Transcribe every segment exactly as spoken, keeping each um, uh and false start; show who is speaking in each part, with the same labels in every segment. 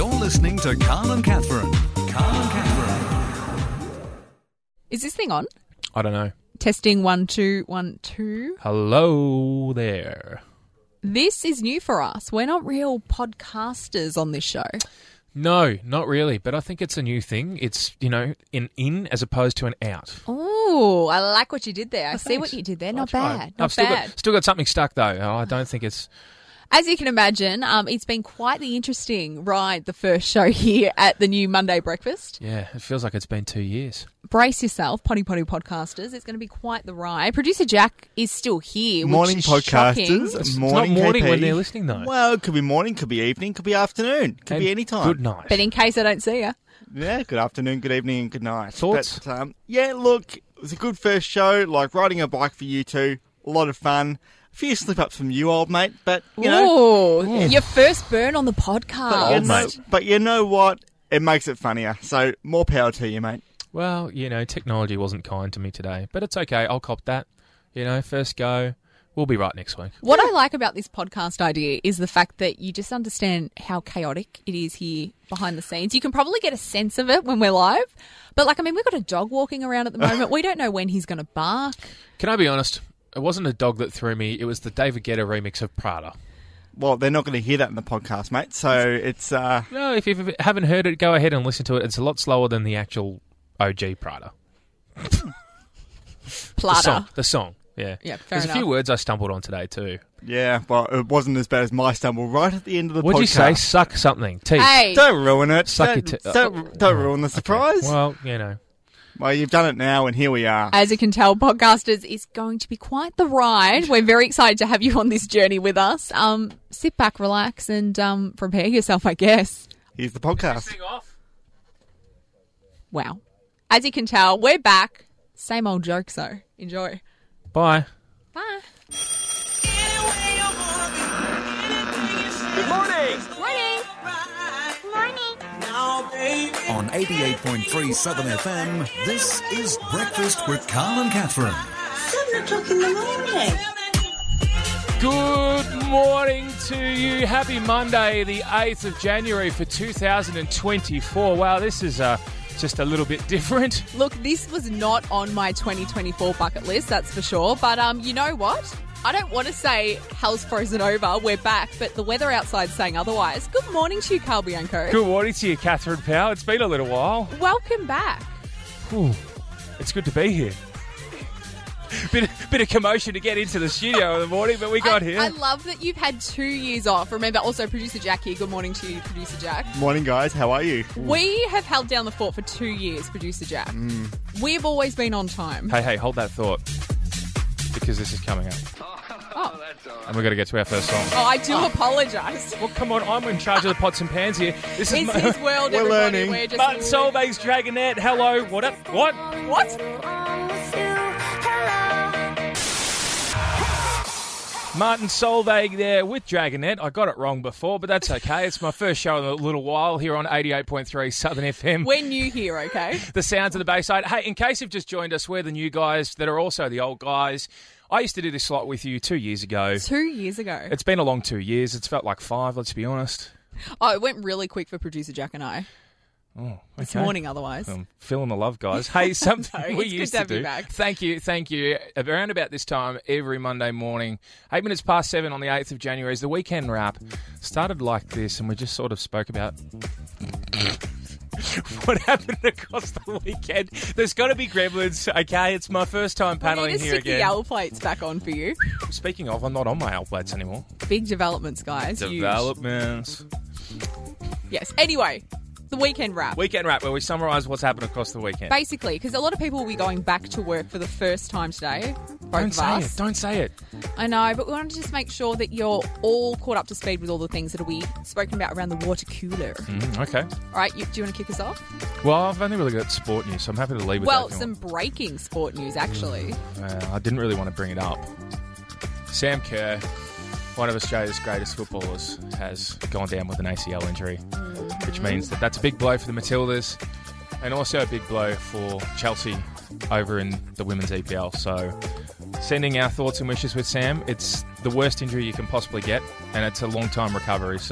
Speaker 1: You're listening to Carl and Catherine. Carl and Catherine.
Speaker 2: Is this thing on?
Speaker 3: I don't know.
Speaker 2: Testing one, two, one, two.
Speaker 3: Hello there.
Speaker 2: This is new for us. We're not real podcasters on this show.
Speaker 3: No, not really, but I think it's a new thing. It's, you know, an in as opposed to an out.
Speaker 2: Oh, I like what you did there. I
Speaker 3: Oh,
Speaker 2: see
Speaker 3: thanks.
Speaker 2: what you did there.
Speaker 3: I'll
Speaker 2: Not
Speaker 3: try.
Speaker 2: bad. Not
Speaker 3: I've still
Speaker 2: bad.
Speaker 3: got, still got something stuck, though. Oh, I don't think it's...
Speaker 2: As you can imagine, um, it's been quite the interesting ride, the first show here at the new Monday Breakfast.
Speaker 3: Yeah, it feels like it's been two years.
Speaker 2: Brace yourself, Potty Potty podcasters. It's going to be quite the ride. Producer Jack is still here,
Speaker 4: Morning
Speaker 2: which is shocking.
Speaker 4: podcasters.
Speaker 3: It's
Speaker 4: morning
Speaker 3: not morning
Speaker 4: K P.
Speaker 3: when they're listening, though.
Speaker 4: Well, it could be morning, could be evening, could be afternoon, could
Speaker 3: And
Speaker 4: be any time.
Speaker 3: Good night.
Speaker 2: But in case I don't see you.
Speaker 4: Yeah, good afternoon, good evening, and good night.
Speaker 3: Thoughts?
Speaker 4: But, um, yeah, look, it was a good first show, like riding a bike for you two. A lot of fun. A few slip-ups from you, old mate, but, you know...
Speaker 2: Ooh, your first burn on the podcast.
Speaker 4: But you,
Speaker 3: Old
Speaker 4: know,
Speaker 3: mate.
Speaker 4: but you know what? It makes it funnier. So, more power to you, mate.
Speaker 3: Well, you know, technology wasn't kind to me today, but it's okay. I'll cop that. You know, first go. We'll be right next week.
Speaker 2: What I like about this podcast idea is the fact that you just understand how chaotic it is here behind the scenes. You can probably get a sense of it when we're live. But, like, I mean, we've got a dog walking around at the moment. We don't know when he's going to bark.
Speaker 3: Can I be honest? It wasn't a dog that threw me. It was the David Guetta remix of Prada.
Speaker 4: Well, they're not going to hear that in the podcast, mate. So, it's... uh
Speaker 3: No, if you haven't heard it, go ahead and listen to it. It's a lot slower than the actual O G Prada. The
Speaker 2: Plata.
Speaker 3: song. The song. Yeah.
Speaker 2: Yeah, fair
Speaker 3: There's
Speaker 2: enough.
Speaker 3: a few words I stumbled on today, too.
Speaker 4: Yeah, well, it wasn't as bad as my stumble right at the end of the
Speaker 3: What'd
Speaker 4: podcast.
Speaker 3: you say? Suck something. Teeth.
Speaker 2: Hey,
Speaker 4: Don't ruin it.
Speaker 3: Suck
Speaker 4: don't,
Speaker 3: your t-
Speaker 4: don't, don't ruin the surprise.
Speaker 3: Well, you know.
Speaker 4: Well, you've done it now, and here we are.
Speaker 2: as you can tell, podcasters, is going to be quite the ride. We're very excited to have you on this journey with us. Um, sit back, relax, and um, prepare yourself, I guess.
Speaker 4: Here's the podcast.
Speaker 3: off.
Speaker 2: Wow. As you can tell, we're back. Same old jokes, though. Enjoy.
Speaker 3: Bye.
Speaker 2: Bye.
Speaker 5: Good morning.
Speaker 2: Morning.
Speaker 1: On eighty-eight point three Southern F M, this is Breakfast with Carl and Catherine.
Speaker 6: Seven o'clock in the morning.
Speaker 3: Good morning to you. Happy Monday, the eighth of January for two thousand twenty-four. Wow, this is uh, just a little bit different.
Speaker 2: Look, this was not on my twenty twenty-four bucket list, that's for sure. But um, you know what? I don't want to say hell's frozen over, we're back, but the weather outside's saying otherwise. Good morning to you, Carl Bianco.
Speaker 3: Good morning to you, Catherine Powell. It's been a little while.
Speaker 2: Welcome back.
Speaker 3: Ooh, it's good to be here. Bit, bit of commotion to get into the studio in the morning, but we got
Speaker 2: I,
Speaker 3: here.
Speaker 2: I love that you've had two years off. Remember, also producer Jack here. Good morning to you, producer Jack.
Speaker 4: Morning, guys. How are you?
Speaker 2: We have held down the fort for two years, producer Jack.
Speaker 3: Mm.
Speaker 2: We've always been on time.
Speaker 3: Hey, hey, hold that thought, because this is coming up.
Speaker 2: Oh,
Speaker 3: And we've got to get to our first song.
Speaker 2: oh I do apologise.
Speaker 3: Well, come on, I'm in charge of the pots and pans here. This is
Speaker 2: It's
Speaker 3: Ma-
Speaker 2: his world,
Speaker 4: We're
Speaker 2: everybody.
Speaker 4: learning.
Speaker 2: We're just
Speaker 3: Martin Solveig's Dragonette. Hello. What up? What?
Speaker 2: What?
Speaker 3: Martin Solveig there with Dragonette. I got it wrong before, but that's okay. It's my first show in a little while here on eighty-eight point three Southern F M.
Speaker 2: We're new here, okay?
Speaker 3: The sounds of the Bayside. Hey, in case you've just joined us, we're the new guys that are also the old guys. I used to do this slot with you two years ago.
Speaker 2: Two years ago.
Speaker 3: It's been a long two years. It's felt like five, let's be honest.
Speaker 2: Oh, it went really quick for producer Jack and I.
Speaker 3: Oh,
Speaker 2: This
Speaker 3: okay.
Speaker 2: morning, otherwise.
Speaker 3: I'm feeling the love, guys. Hey, something
Speaker 2: No,
Speaker 3: we
Speaker 2: it's good
Speaker 3: used
Speaker 2: to
Speaker 3: to,
Speaker 2: have you
Speaker 3: do.
Speaker 2: back.
Speaker 3: Thank you, thank you. Around about this time, every Monday morning, eight minutes past seven on the eighth of January, is the weekend wrap. Started like this, and we just sort of spoke about what happened across the weekend. There's got to be gremlins, okay? It's my first time
Speaker 2: We
Speaker 3: paddling
Speaker 2: need to
Speaker 3: here
Speaker 2: stick the
Speaker 3: again.
Speaker 2: L plates back on for you.
Speaker 3: Speaking of, I'm not on my L plates anymore.
Speaker 2: Big developments, guys. Huge.
Speaker 3: Developments.
Speaker 2: Yes. Anyway, the weekend wrap.
Speaker 3: Weekend wrap, where we summarise what's happened across the weekend.
Speaker 2: Basically, because a lot of people will be going back to work for the first time today. Both
Speaker 3: Don't
Speaker 2: of
Speaker 3: say
Speaker 2: us.
Speaker 3: it. Don't say it.
Speaker 2: I know, but we want to just make sure that you're all caught up to speed with all the things that will be spoken about around the water cooler.
Speaker 3: Mm, okay.
Speaker 2: All right, you, do you want to kick us off?
Speaker 3: Well, I've only really got sport news, so I'm happy to leave with
Speaker 2: Well,
Speaker 3: that. if you
Speaker 2: some breaking sport news, actually.
Speaker 3: Uh, I didn't really want to bring it up. Sam Kerr, one of Australia's greatest footballers, has gone down with an A C L injury, which means that that's a big blow for the Matildas and also a big blow for Chelsea over in the Women's E P L. So sending our thoughts and wishes with Sam. It's the worst injury you can possibly get, and it's a long time recovery, so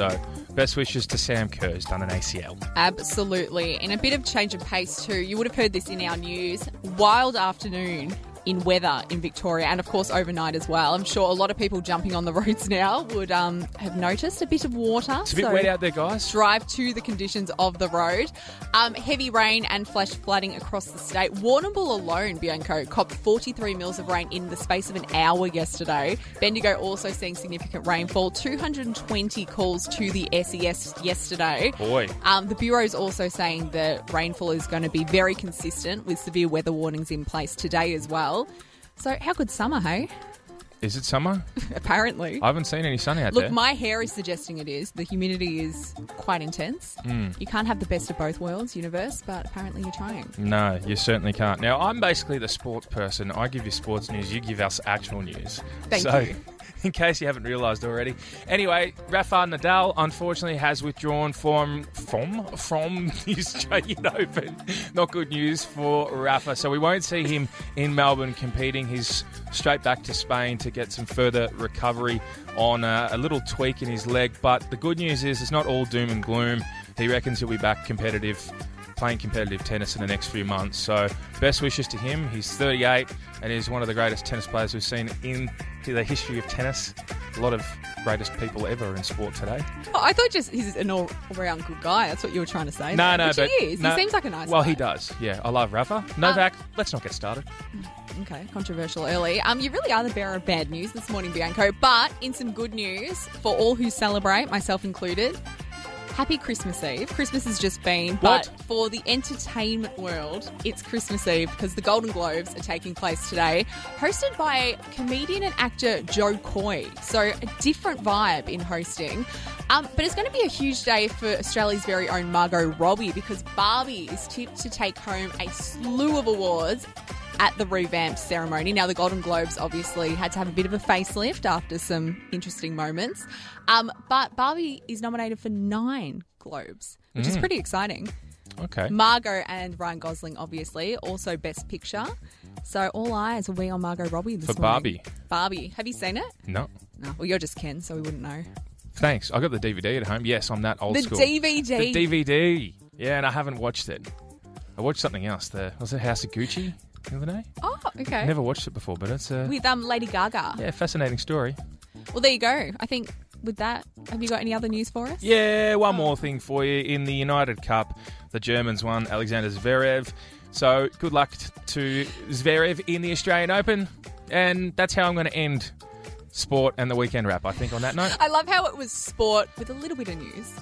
Speaker 3: best wishes to Sam Kerr, who's done an A C L.
Speaker 2: Absolutely. And a bit of change of pace too. You would have heard this in our news. Wild afternoon in weather in Victoria, and of course overnight as well. I'm sure a lot of people jumping on the roads now would um, have noticed a bit of water.
Speaker 3: It's a bit
Speaker 2: so
Speaker 3: wet out there, guys.
Speaker 2: Drive to the conditions of the road. Um, heavy rain and flash flooding across the state. Warrnambool alone, Bianco, copped forty-three mils of rain in the space of an hour yesterday. Bendigo also seeing significant rainfall. two hundred twenty calls to the S E S yesterday.
Speaker 3: Boy.
Speaker 2: Um, the Bureau is also saying that rainfall is going to be very consistent with severe weather warnings in place today as well. So how good summer, hey?
Speaker 3: Is it summer?
Speaker 2: Apparently.
Speaker 3: I haven't seen any sun out
Speaker 2: Look,
Speaker 3: there.
Speaker 2: my hair is suggesting it is. The humidity is quite intense.
Speaker 3: Mm.
Speaker 2: You can't have the best of both worlds, universe, but apparently you're trying.
Speaker 3: No, you certainly can't. Now, I'm basically the sports person. I give you sports news, you give us actual news.
Speaker 2: Thank
Speaker 3: so,
Speaker 2: you.
Speaker 3: In case you haven't realised already. Anyway, Rafa Nadal, unfortunately, has withdrawn from from from the Australian Open. Not good news for Rafa. So we won't see him in Melbourne competing. He's straight back to Spain to get some further recovery on a, a little tweak in his leg. But the good news is it's not all doom and gloom. He reckons he'll be back competitive, playing competitive tennis in the next few months. So best wishes to him. He's thirty-eight and is one of the greatest tennis players we've seen in the history of tennis. A lot of greatest people ever in sport today.
Speaker 2: Oh, I thought just he's an all-round good guy. That's what you were trying to say.
Speaker 3: No,
Speaker 2: there,
Speaker 3: no,
Speaker 2: which
Speaker 3: but
Speaker 2: he is.
Speaker 3: no,
Speaker 2: he seems like a nice
Speaker 3: well,
Speaker 2: guy.
Speaker 3: he does. Yeah, I love Rafa. Novak, um, let's not get started.
Speaker 2: Okay, controversial early. Um, you really are the bearer of bad news this morning, Bianco. But in some good news for all who celebrate, myself included, happy Christmas Eve. Christmas has just been, but
Speaker 3: What?
Speaker 2: for the entertainment world, it's Christmas Eve because the Golden Globes are taking place today, hosted by comedian and actor Joe Coy. So a different vibe in hosting. Um, but it's going to be a huge day for Australia's very own Margot Robbie because Barbie is tipped to take home a slew of awards at the revamped ceremony. Now, the Golden Globes obviously had to have a bit of a facelift after some interesting moments. Um, but Barbie is nominated for nine Globes, which is pretty exciting.
Speaker 3: Okay.
Speaker 2: Margot and Ryan Gosling, obviously, also Best Picture. So all eyes will be on Margot Robbie this
Speaker 3: For
Speaker 2: morning.
Speaker 3: Barbie?
Speaker 2: Barbie. Have you seen it?
Speaker 3: No.
Speaker 2: No. Well, you're just Ken, so we wouldn't know.
Speaker 3: Thanks. I got the D V D at home. Yes, I'm that old
Speaker 2: The
Speaker 3: school.
Speaker 2: D V D.
Speaker 3: The D V D. Yeah, and I haven't watched it. I watched something else. The was it House of Gucci the other day?
Speaker 2: Oh, okay.
Speaker 3: I never watched it before, but it's a
Speaker 2: With um, Lady Gaga.
Speaker 3: yeah, fascinating story.
Speaker 2: Well, there you go. I think with that, have you got any other news for us?
Speaker 3: Yeah, one more thing for you. In the United Cup, the Germans won, Alexander Zverev. So good luck t- to Zverev in the Australian Open. And that's how I'm going to end sport and the weekend wrap, I think, on that note.
Speaker 2: I love how it was sport with a little bit of news.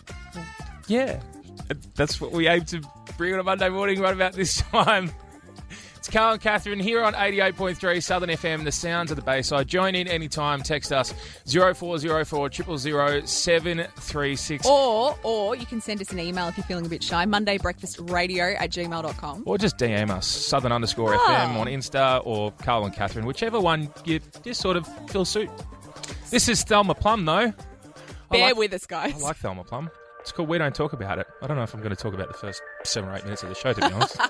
Speaker 3: Yeah, that's what we aim to bring on a Monday morning right about this time. It's Carl and Catherine here on eighty-eight point three Southern F M, the sounds of the Bayside. Join in anytime. Text us zero four zero four, zero zero zero, seven three six.
Speaker 2: Or or you can send us an email if you're feeling a bit shy. Monday Breakfast Radio at gmail dot com.
Speaker 3: Or just D M us, Southern underscore
Speaker 2: Oh.
Speaker 3: F M on Insta or Carl and Catherine, whichever one you just sort of feel suit. This is Thelma Plum, though. I
Speaker 2: Bear
Speaker 3: like-
Speaker 2: with us, guys.
Speaker 3: I like Thelma Plum. It's cool. We don't talk about it. I don't know if I'm going to talk about the first seven or eight minutes of the show, to be honest.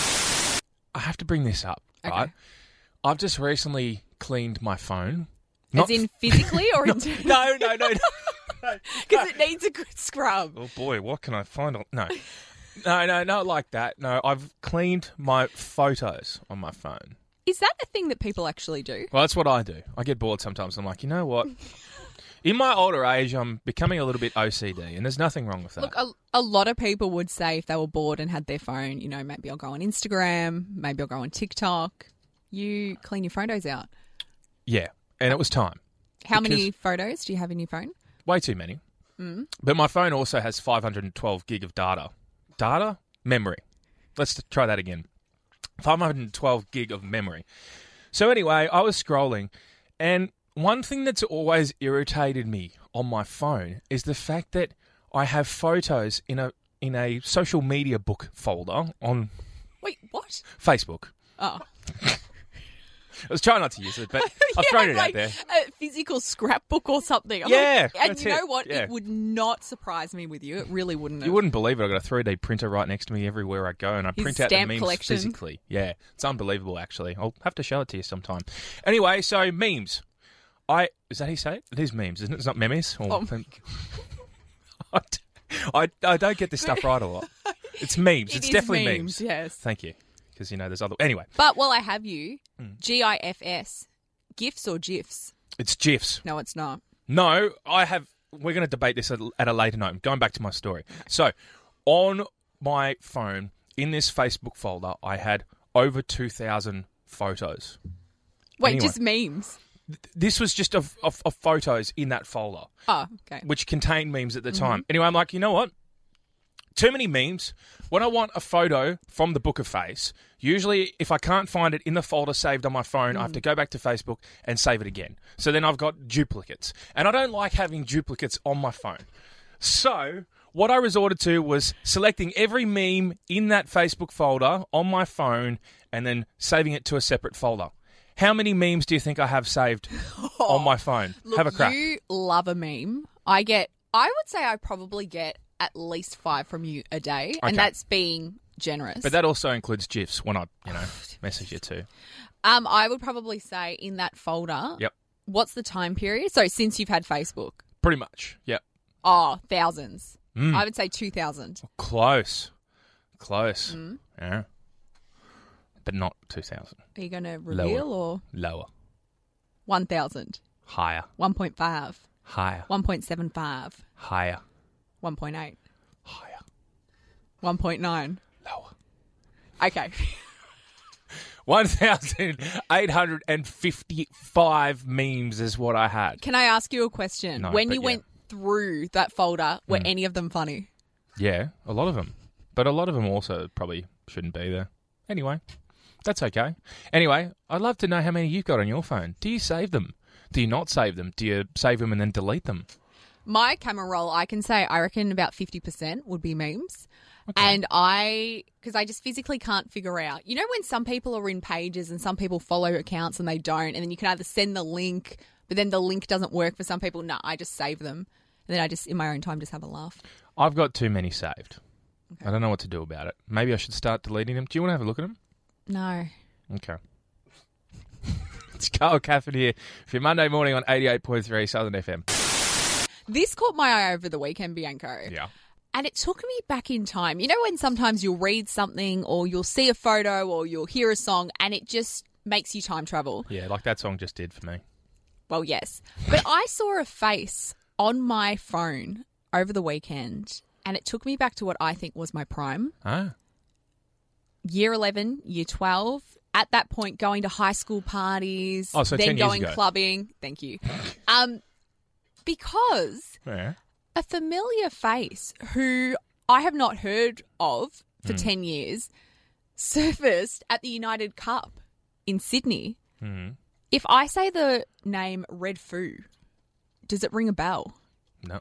Speaker 3: I have to bring this up,
Speaker 2: Okay.
Speaker 3: right? I've just recently cleaned my phone.
Speaker 2: As
Speaker 3: Not
Speaker 2: in physically or in
Speaker 3: no, no, no, no.
Speaker 2: Because it needs a good scrub.
Speaker 3: Oh boy, what can I find? On... No, no, no, not like that. No, I've cleaned my photos on my phone.
Speaker 2: Is that a thing that people actually do?
Speaker 3: Well, that's what I do. I get bored sometimes. I'm like, you know what? In my older age, I'm becoming a little bit O C D, and there's nothing wrong with that.
Speaker 2: Look, a, a lot of people would say if they were bored and had their phone, you know, maybe I'll go on Instagram, maybe I'll go on TikTok. You clean your photos out.
Speaker 3: Yeah, and it was time.
Speaker 2: How
Speaker 3: Because-
Speaker 2: many photos do you have in your phone?
Speaker 3: Way too many. Mm. But my phone also has five hundred twelve gig of data. Data? Memory. Let's try that again. five hundred twelve gig of memory. So anyway, I was scrolling, and one thing that's always irritated me on my phone is the fact that I have photos in a in a social media book folder on
Speaker 2: Wait, what?
Speaker 3: Facebook.
Speaker 2: Oh.
Speaker 3: I was trying not to use it, but I've
Speaker 2: Yeah,
Speaker 3: thrown it
Speaker 2: like
Speaker 3: out there.
Speaker 2: a physical scrapbook or something. I'm
Speaker 3: Yeah,
Speaker 2: like- and
Speaker 3: that's
Speaker 2: you know
Speaker 3: it,
Speaker 2: what?
Speaker 3: yeah.
Speaker 2: It would not surprise me with you. It really wouldn't.
Speaker 3: You
Speaker 2: have.
Speaker 3: wouldn't believe it. I've got a three D printer right next to me everywhere I go, and I
Speaker 2: His
Speaker 3: print out the
Speaker 2: stamp
Speaker 3: memes
Speaker 2: collection.
Speaker 3: physically. Yeah, it's unbelievable, actually. I'll have to show it to you sometime. Anyway, so memes. I Is that how you say it? It is memes, isn't it? It's not memes? Or,
Speaker 2: Oh.
Speaker 3: I, I, I don't get this stuff right a lot. It's memes.
Speaker 2: It
Speaker 3: it's
Speaker 2: is
Speaker 3: definitely memes,
Speaker 2: memes, yes.
Speaker 3: Thank you. Because, you know, there's other... Anyway.
Speaker 2: But while I have you,
Speaker 3: Mm.
Speaker 2: G I F S, GIFs or GIFs?
Speaker 3: It's GIFs.
Speaker 2: No, it's not.
Speaker 3: No, I have... We're going to debate this at, at a later night. Going back to my story. So, on my phone, in this Facebook folder, I had over two thousand photos.
Speaker 2: Wait,
Speaker 3: Anyway.
Speaker 2: just memes?
Speaker 3: This was just of, of, of photos in that folder,
Speaker 2: Oh, okay.
Speaker 3: which contained memes at the time. Anyway, I'm like, you know what? Too many memes. When I want a photo from the Book of Face, usually if I can't find it in the folder saved on my phone, I have to go back to Facebook and save it again. So then I've got duplicates. And I don't like having duplicates on my phone. So what I resorted to was selecting every meme in that Facebook folder on my phone and then saving it to a separate folder. How many memes do you think I have saved on my phone?
Speaker 2: Look,
Speaker 3: have a crack.
Speaker 2: you love a meme. I get, I would say I probably get at least five from you a day, and
Speaker 3: Okay.
Speaker 2: that's being generous.
Speaker 3: But that also includes GIFs when I, you know, message you too.
Speaker 2: um, I would probably say in that folder,
Speaker 3: Yep.
Speaker 2: what's the time period? So since you've had Facebook?
Speaker 3: Pretty much. Yep.
Speaker 2: Oh, thousands.
Speaker 3: Mm.
Speaker 2: I would say two thousand.
Speaker 3: Close. Close.
Speaker 2: Mm.
Speaker 3: Yeah. But not two thousand.
Speaker 2: Are you going to reveal or
Speaker 3: Lower.
Speaker 2: one thousand?
Speaker 3: Higher.
Speaker 2: one point five?
Speaker 3: Higher.
Speaker 2: one point seven five?
Speaker 3: Higher.
Speaker 2: one point eight?
Speaker 3: Higher.
Speaker 2: one point nine?
Speaker 3: Lower.
Speaker 2: Okay.
Speaker 3: one thousand eight hundred fifty-five memes is what I had.
Speaker 2: Can I ask you a question?
Speaker 3: No,
Speaker 2: when
Speaker 3: but
Speaker 2: you
Speaker 3: yeah.
Speaker 2: went through that folder, were
Speaker 3: Mm.
Speaker 2: any of them funny?
Speaker 3: Yeah, a lot of them. But a lot of them also probably shouldn't be there. Anyway, that's okay. Anyway, I'd love to know how many you've got on your phone. Do you save them? Do you not save them? Do you save them and then delete them?
Speaker 2: My camera roll, I can say I reckon about fifty percent would be memes. And I, because I just physically can't figure out, you know, when some people are in pages and some people follow accounts and they don't, and then you can either send the link, but then the link doesn't work for some people. No, I just save them. And then I just, in my own time, just have a laugh.
Speaker 3: I've got too many saved. I don't know what to do about it. Maybe I should start deleting them. Do you want to have a look at them?
Speaker 2: No.
Speaker 3: Okay. It's Carl Caffin here for your Monday morning on eighty-eight point three Southern F M.
Speaker 2: This caught my eye over the weekend, Bianco.
Speaker 3: Yeah.
Speaker 2: And it took me back in time. You know when sometimes you'll read something or you'll see a photo or you'll hear a song and it just makes you time travel?
Speaker 3: Yeah, like that song just did for me.
Speaker 2: Well, yes. But I saw a face on my phone over the weekend and it took me back to what I think was my prime.
Speaker 3: Ah.
Speaker 2: Year eleven, year twelve. At that point, going to high school parties,
Speaker 3: Oh, so
Speaker 2: then
Speaker 3: ten years
Speaker 2: going
Speaker 3: ago.
Speaker 2: clubbing. Thank you. um, because
Speaker 3: Yeah.
Speaker 2: a familiar face who I have not heard of for
Speaker 3: Mm.
Speaker 2: ten years surfaced at the United Cup in Sydney.
Speaker 3: Mm.
Speaker 2: If I say the name Red Foo, does it ring a bell?
Speaker 3: No.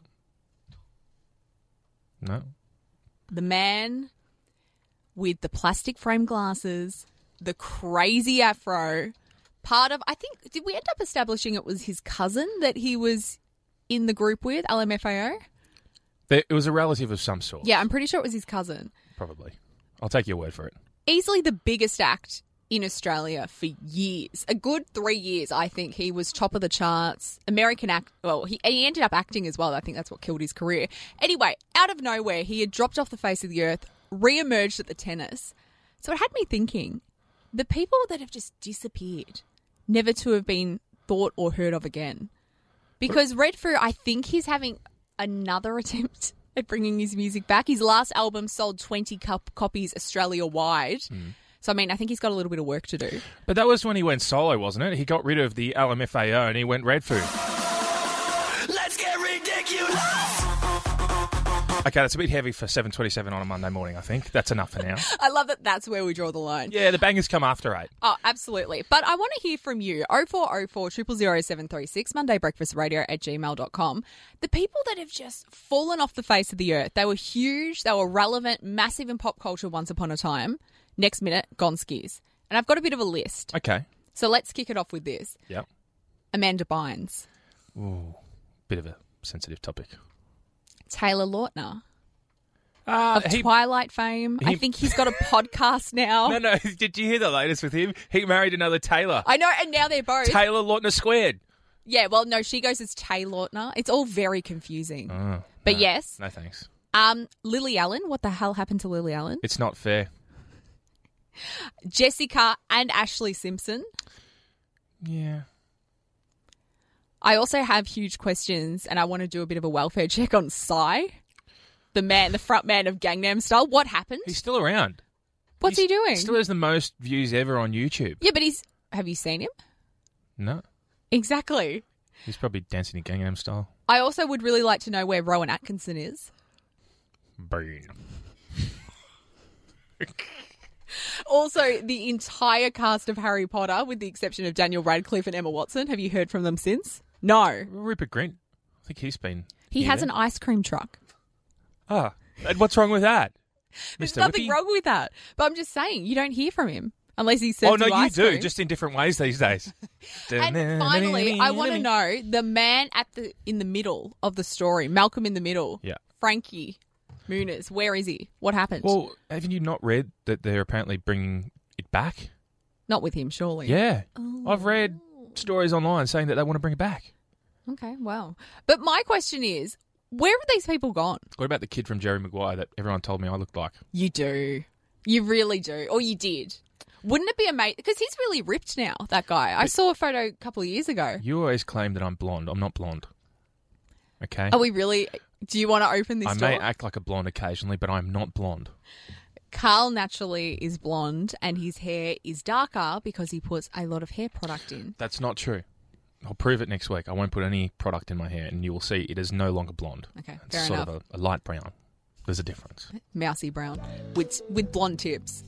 Speaker 3: No.
Speaker 2: The man with the plastic frame glasses, the crazy afro, part of, I think, did we end up establishing it was his cousin that he was in the group with, L M F A O?
Speaker 3: There- It was a relative of some sort.
Speaker 2: Yeah, I'm pretty sure it was his cousin.
Speaker 3: Probably. I'll take your word for it.
Speaker 2: Easily the biggest act in Australia for years. A good three years, I think. He was top of the charts. American act. Well, he, he ended up acting as well. I think that's what killed his career. Anyway, out of nowhere, he had dropped off the face of the earth, re-emerged at the tennis. So it had me thinking, the people that have just disappeared, never to have been thought or heard of again. Because Red Foo, I think he's having another attempt at bringing his music back. His last album sold twenty cop- copies Australia-wide.
Speaker 3: Mm.
Speaker 2: So, I mean, I think he's got a little bit of work to do.
Speaker 3: But that was when he went solo, wasn't it? He got rid of the L M F A O and he went Red Foo.
Speaker 5: Let's get ridiculous!
Speaker 3: Okay, that's a bit heavy for seven twenty-seven on a Monday morning, I think. That's enough for now.
Speaker 2: I love that that's where we draw the line.
Speaker 3: Yeah, the bangers come after eight.
Speaker 2: Oh, absolutely. But I want to hear from you. oh four oh four, zero zero zero, seven three six, Monday Breakfast Radio at gmail dot com. The people that have just fallen off the face of the earth. They were huge. They were relevant, massive in pop culture once upon a time. Next minute, gone skis. And I've got a bit of a list.
Speaker 3: Okay.
Speaker 2: So let's kick it off with this.
Speaker 3: Yep.
Speaker 2: Amanda Bynes.
Speaker 3: Ooh, bit of a sensitive topic.
Speaker 2: Taylor Lautner.
Speaker 3: Uh,
Speaker 2: Of
Speaker 3: he,
Speaker 2: Twilight fame. I
Speaker 3: he-
Speaker 2: think he's got a podcast now.
Speaker 3: no, no, did you hear the latest with him? He married another Taylor.
Speaker 2: I know, and now they're both.
Speaker 3: Taylor Lautner squared.
Speaker 2: Yeah, well, no, she goes as Tay Lautner. It's all very confusing.
Speaker 3: Oh.
Speaker 2: But
Speaker 3: No.
Speaker 2: yes.
Speaker 3: No thanks.
Speaker 2: Um, Lily Allen. What the hell happened to Lily Allen?
Speaker 3: It's not fair.
Speaker 2: Jessica and Ashley Simpson.
Speaker 3: Yeah.
Speaker 2: I also have huge questions, and I want to do a bit of a welfare check on Psy, the man, the front man of Gangnam Style. What happened?
Speaker 3: He's still around.
Speaker 2: What's
Speaker 3: He's-
Speaker 2: he doing?
Speaker 3: Still has the most views ever on YouTube.
Speaker 2: Yeah, but he's. Have you seen him?
Speaker 3: No.
Speaker 2: Exactly.
Speaker 3: He's probably dancing in Gangnam Style.
Speaker 2: I also would really like to know where Rowan Atkinson is.
Speaker 3: Burn.
Speaker 2: Also, the entire cast of Harry Potter, with the exception of Daniel Radcliffe and Emma Watson. Have you heard from them since? No.
Speaker 3: Rupert Grint. I think he's been.
Speaker 2: He
Speaker 3: here
Speaker 2: has
Speaker 3: then.
Speaker 2: an ice cream truck.
Speaker 3: Ah, and what's wrong with that?
Speaker 2: There's
Speaker 3: Mister
Speaker 2: nothing
Speaker 3: Whippy?
Speaker 2: wrong with that. But I'm just saying, you don't hear from him unless he serves
Speaker 3: Oh no, you
Speaker 2: ice
Speaker 3: do,
Speaker 2: cream.
Speaker 3: just in different ways these days.
Speaker 2: And finally, I want to know the man at the in the middle of the story, Malcolm in the Middle.
Speaker 3: Yeah.
Speaker 2: Frankie Muniz. Where is he? What happened?
Speaker 3: Well, haven't you not read that they're apparently bringing it back?
Speaker 2: Not with him, surely.
Speaker 3: Yeah,
Speaker 2: Oh.
Speaker 3: I've read stories online saying that they want to bring it back.
Speaker 2: Okay, well. But my question is, where have these people gone?
Speaker 3: What about the kid from Jerry Maguire that everyone told me I looked like?
Speaker 2: You do. You really do. Or you did. Wouldn't it be amazing? Because he's really ripped now, that guy. I saw a photo a couple of years ago.
Speaker 3: You always claim that I'm blonde. I'm not blonde. Okay?
Speaker 2: Are we really... Do you want to open this
Speaker 3: I
Speaker 2: door?
Speaker 3: may act like a blonde occasionally, but I'm not blonde.
Speaker 2: Carl naturally is blonde and his hair is darker because he puts a lot of hair product in.
Speaker 3: That's not true. I'll prove it next week. I won't put any product in my hair, and you will see it is no longer blonde.
Speaker 2: Okay,
Speaker 3: It's
Speaker 2: fair
Speaker 3: sort
Speaker 2: enough.
Speaker 3: of a, a light brown. There's a difference.
Speaker 2: Mousy brown with with blonde tips.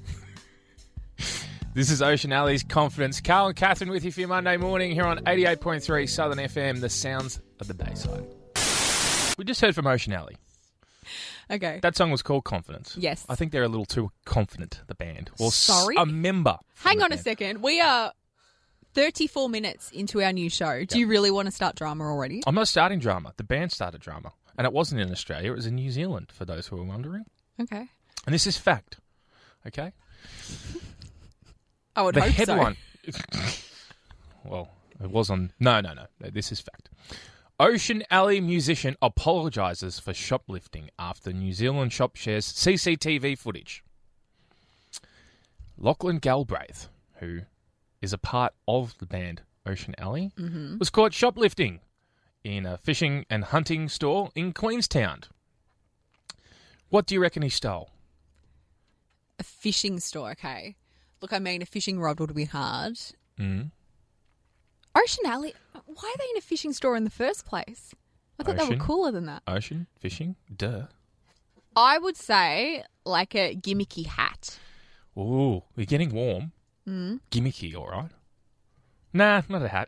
Speaker 3: This is Ocean Alley's Confidence. Carl and Catherine with you for your Monday morning here on eighty-eight point three Southern F M, the sounds of the Bayside. We just heard from Ocean Alley.
Speaker 2: Okay.
Speaker 3: That song was called Confidence.
Speaker 2: Yes.
Speaker 3: I think they're a little too confident, the band. Or s-
Speaker 2: Sorry?
Speaker 3: a member. from
Speaker 2: Hang
Speaker 3: the
Speaker 2: on a
Speaker 3: band.
Speaker 2: second. We are thirty-four minutes into our new show. Do you really want to start drama already?
Speaker 3: I'm not starting drama. The band started drama. And it wasn't in Australia. It was in New Zealand, for those who are wondering.
Speaker 2: Okay.
Speaker 3: And this is fact. Okay?
Speaker 2: I would
Speaker 3: The
Speaker 2: hope
Speaker 3: headline.
Speaker 2: so.
Speaker 3: Well, it was on. No, no, no. This is fact. Ocean Alley musician apologises for shoplifting after New Zealand shop shares C C T V footage. Lachlan Galbraith, who is a part of the band Ocean Alley,
Speaker 2: Mm-hmm.
Speaker 3: was caught shoplifting in a fishing and hunting store in Queenstown. What do you reckon he stole?
Speaker 2: A fishing store, okay. Look, I mean, a fishing rod would be hard.
Speaker 3: Mm.
Speaker 2: Ocean Alley, why are they in a fishing store in the first place? I thought they
Speaker 3: Ocean?
Speaker 2: were cooler than that.
Speaker 3: Ocean? Fishing? Duh.
Speaker 2: I would say like a gimmicky hat.
Speaker 3: Ooh, we're getting warm. Mm. Gimmicky, all right. Nah, not a hat.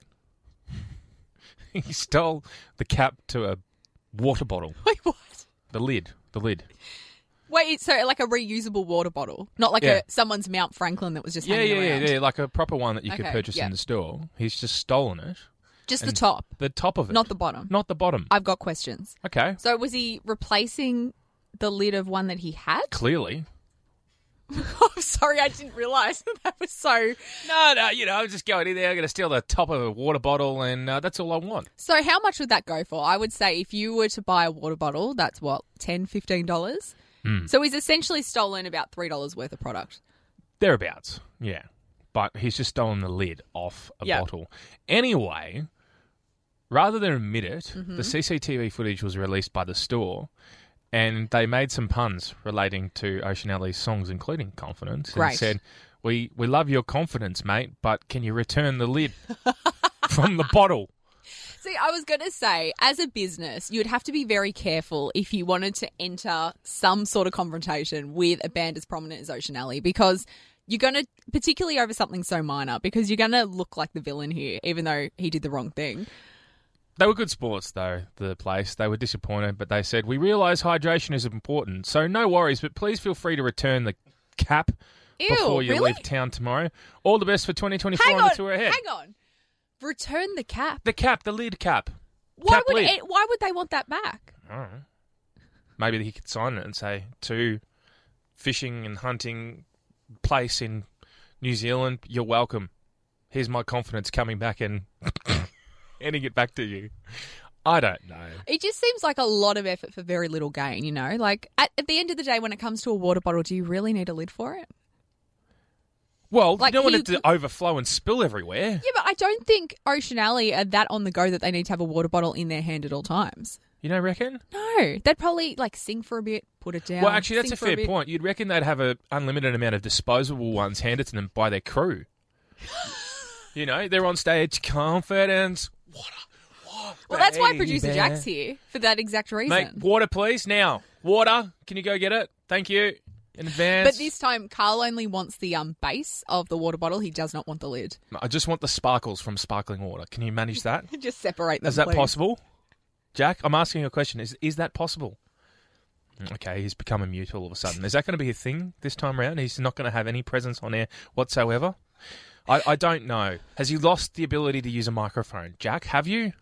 Speaker 3: He stole the cap to a water bottle.
Speaker 2: Wait, what?
Speaker 3: The lid. The lid.
Speaker 2: Wait, so like a reusable water bottle, not like
Speaker 3: Yeah.
Speaker 2: a someone's Mount Franklin that was just
Speaker 3: Yeah,
Speaker 2: hanging
Speaker 3: yeah, yeah,
Speaker 2: around.
Speaker 3: yeah. Like a proper one that you could
Speaker 2: Okay,
Speaker 3: purchase
Speaker 2: yeah.
Speaker 3: in the store. He's just stolen it.
Speaker 2: Just the
Speaker 3: And
Speaker 2: top,
Speaker 3: The top of it.
Speaker 2: not the bottom.
Speaker 3: Not the bottom.
Speaker 2: I've got questions.
Speaker 3: Okay.
Speaker 2: So was he replacing the lid of one that he had?
Speaker 3: Clearly.
Speaker 2: I'm sorry, I didn't realise that was so.
Speaker 3: No, no, you know, I'm just going in there, I'm going to steal the top of a water bottle, and uh, that's all I want.
Speaker 2: So how much would that go for? I would say if you were to buy a water bottle, that's what, ten dollars, fifteen dollars?
Speaker 3: Hmm.
Speaker 2: So he's essentially stolen about three dollars worth of product.
Speaker 3: Thereabouts, yeah. But he's just stolen the lid off a
Speaker 2: Yep.
Speaker 3: bottle. Anyway, rather than admit it,
Speaker 2: Mm-hmm.
Speaker 3: the C C T V footage was released by the store, and they made some puns relating to Ocean Alley's songs, including Confidence, and
Speaker 2: Great.
Speaker 3: said, we, we love your confidence, mate, but can you return the lid from the bottle?
Speaker 2: See, I was going to say, as a business, you'd have to be very careful if you wanted to enter some sort of confrontation with a band as prominent as Ocean Alley, because you're going to, particularly over something so minor, because you're going to look like the villain here, even though he did the wrong thing.
Speaker 3: They were good sports, though, the place. They were disappointed, but they said, we realise hydration is important, so no worries, but please feel free to return the cap
Speaker 2: Ew,
Speaker 3: before you
Speaker 2: really?
Speaker 3: leave town tomorrow. All the best for twenty twenty-four
Speaker 2: Hang
Speaker 3: on
Speaker 2: on,
Speaker 3: the tour ahead.
Speaker 2: hang on. Return the cap.
Speaker 3: The cap, the lid cap.
Speaker 2: Why
Speaker 3: Cap
Speaker 2: would
Speaker 3: lid.
Speaker 2: it, why would they want that back?
Speaker 3: I don't know. Maybe he could sign it and say, to fishing and hunting place in New Zealand, you're welcome. Here's my confidence coming back and handing it back to you. I don't know.
Speaker 2: It just seems like a lot of effort for very little gain, you know? Like, at, at the end of the day, when it comes to a water bottle, do you really need a lid for it?
Speaker 3: Well,
Speaker 2: Like,
Speaker 3: you don't want
Speaker 2: you
Speaker 3: it to overflow and spill everywhere.
Speaker 2: Yeah, but I don't think Ocean Alley are that on the go that they need to have a water bottle in their hand at all times.
Speaker 3: You don't reckon?
Speaker 2: No. They'd probably, like, sing for a bit, put it down.
Speaker 3: Well, actually, that's
Speaker 2: sing
Speaker 3: a
Speaker 2: for
Speaker 3: fair
Speaker 2: bit.
Speaker 3: point. You'd reckon they'd have an unlimited amount of disposable ones handed to them by their crew. You know, they're on stage, confidence, water, water.
Speaker 2: Well, that's why producer
Speaker 3: baby.
Speaker 2: Jack's here, for that exact reason.
Speaker 3: Mate, water, please. Now, water. Can you go get it? Thank you. In advance.
Speaker 2: But this time, Carl only wants the um base of the water bottle. He does not want the lid.
Speaker 3: I just want the sparkles from sparkling water. Can you manage that?
Speaker 2: Just separate them,
Speaker 3: Is that
Speaker 2: please.
Speaker 3: possible? Jack, I'm asking you a question. Is is that possible? Okay, he's become a mute all of a sudden. Is that going to be a thing this time around? He's not going to have any presence on air whatsoever? I, I don't know. Has he lost the ability to use a microphone? Jack, have you?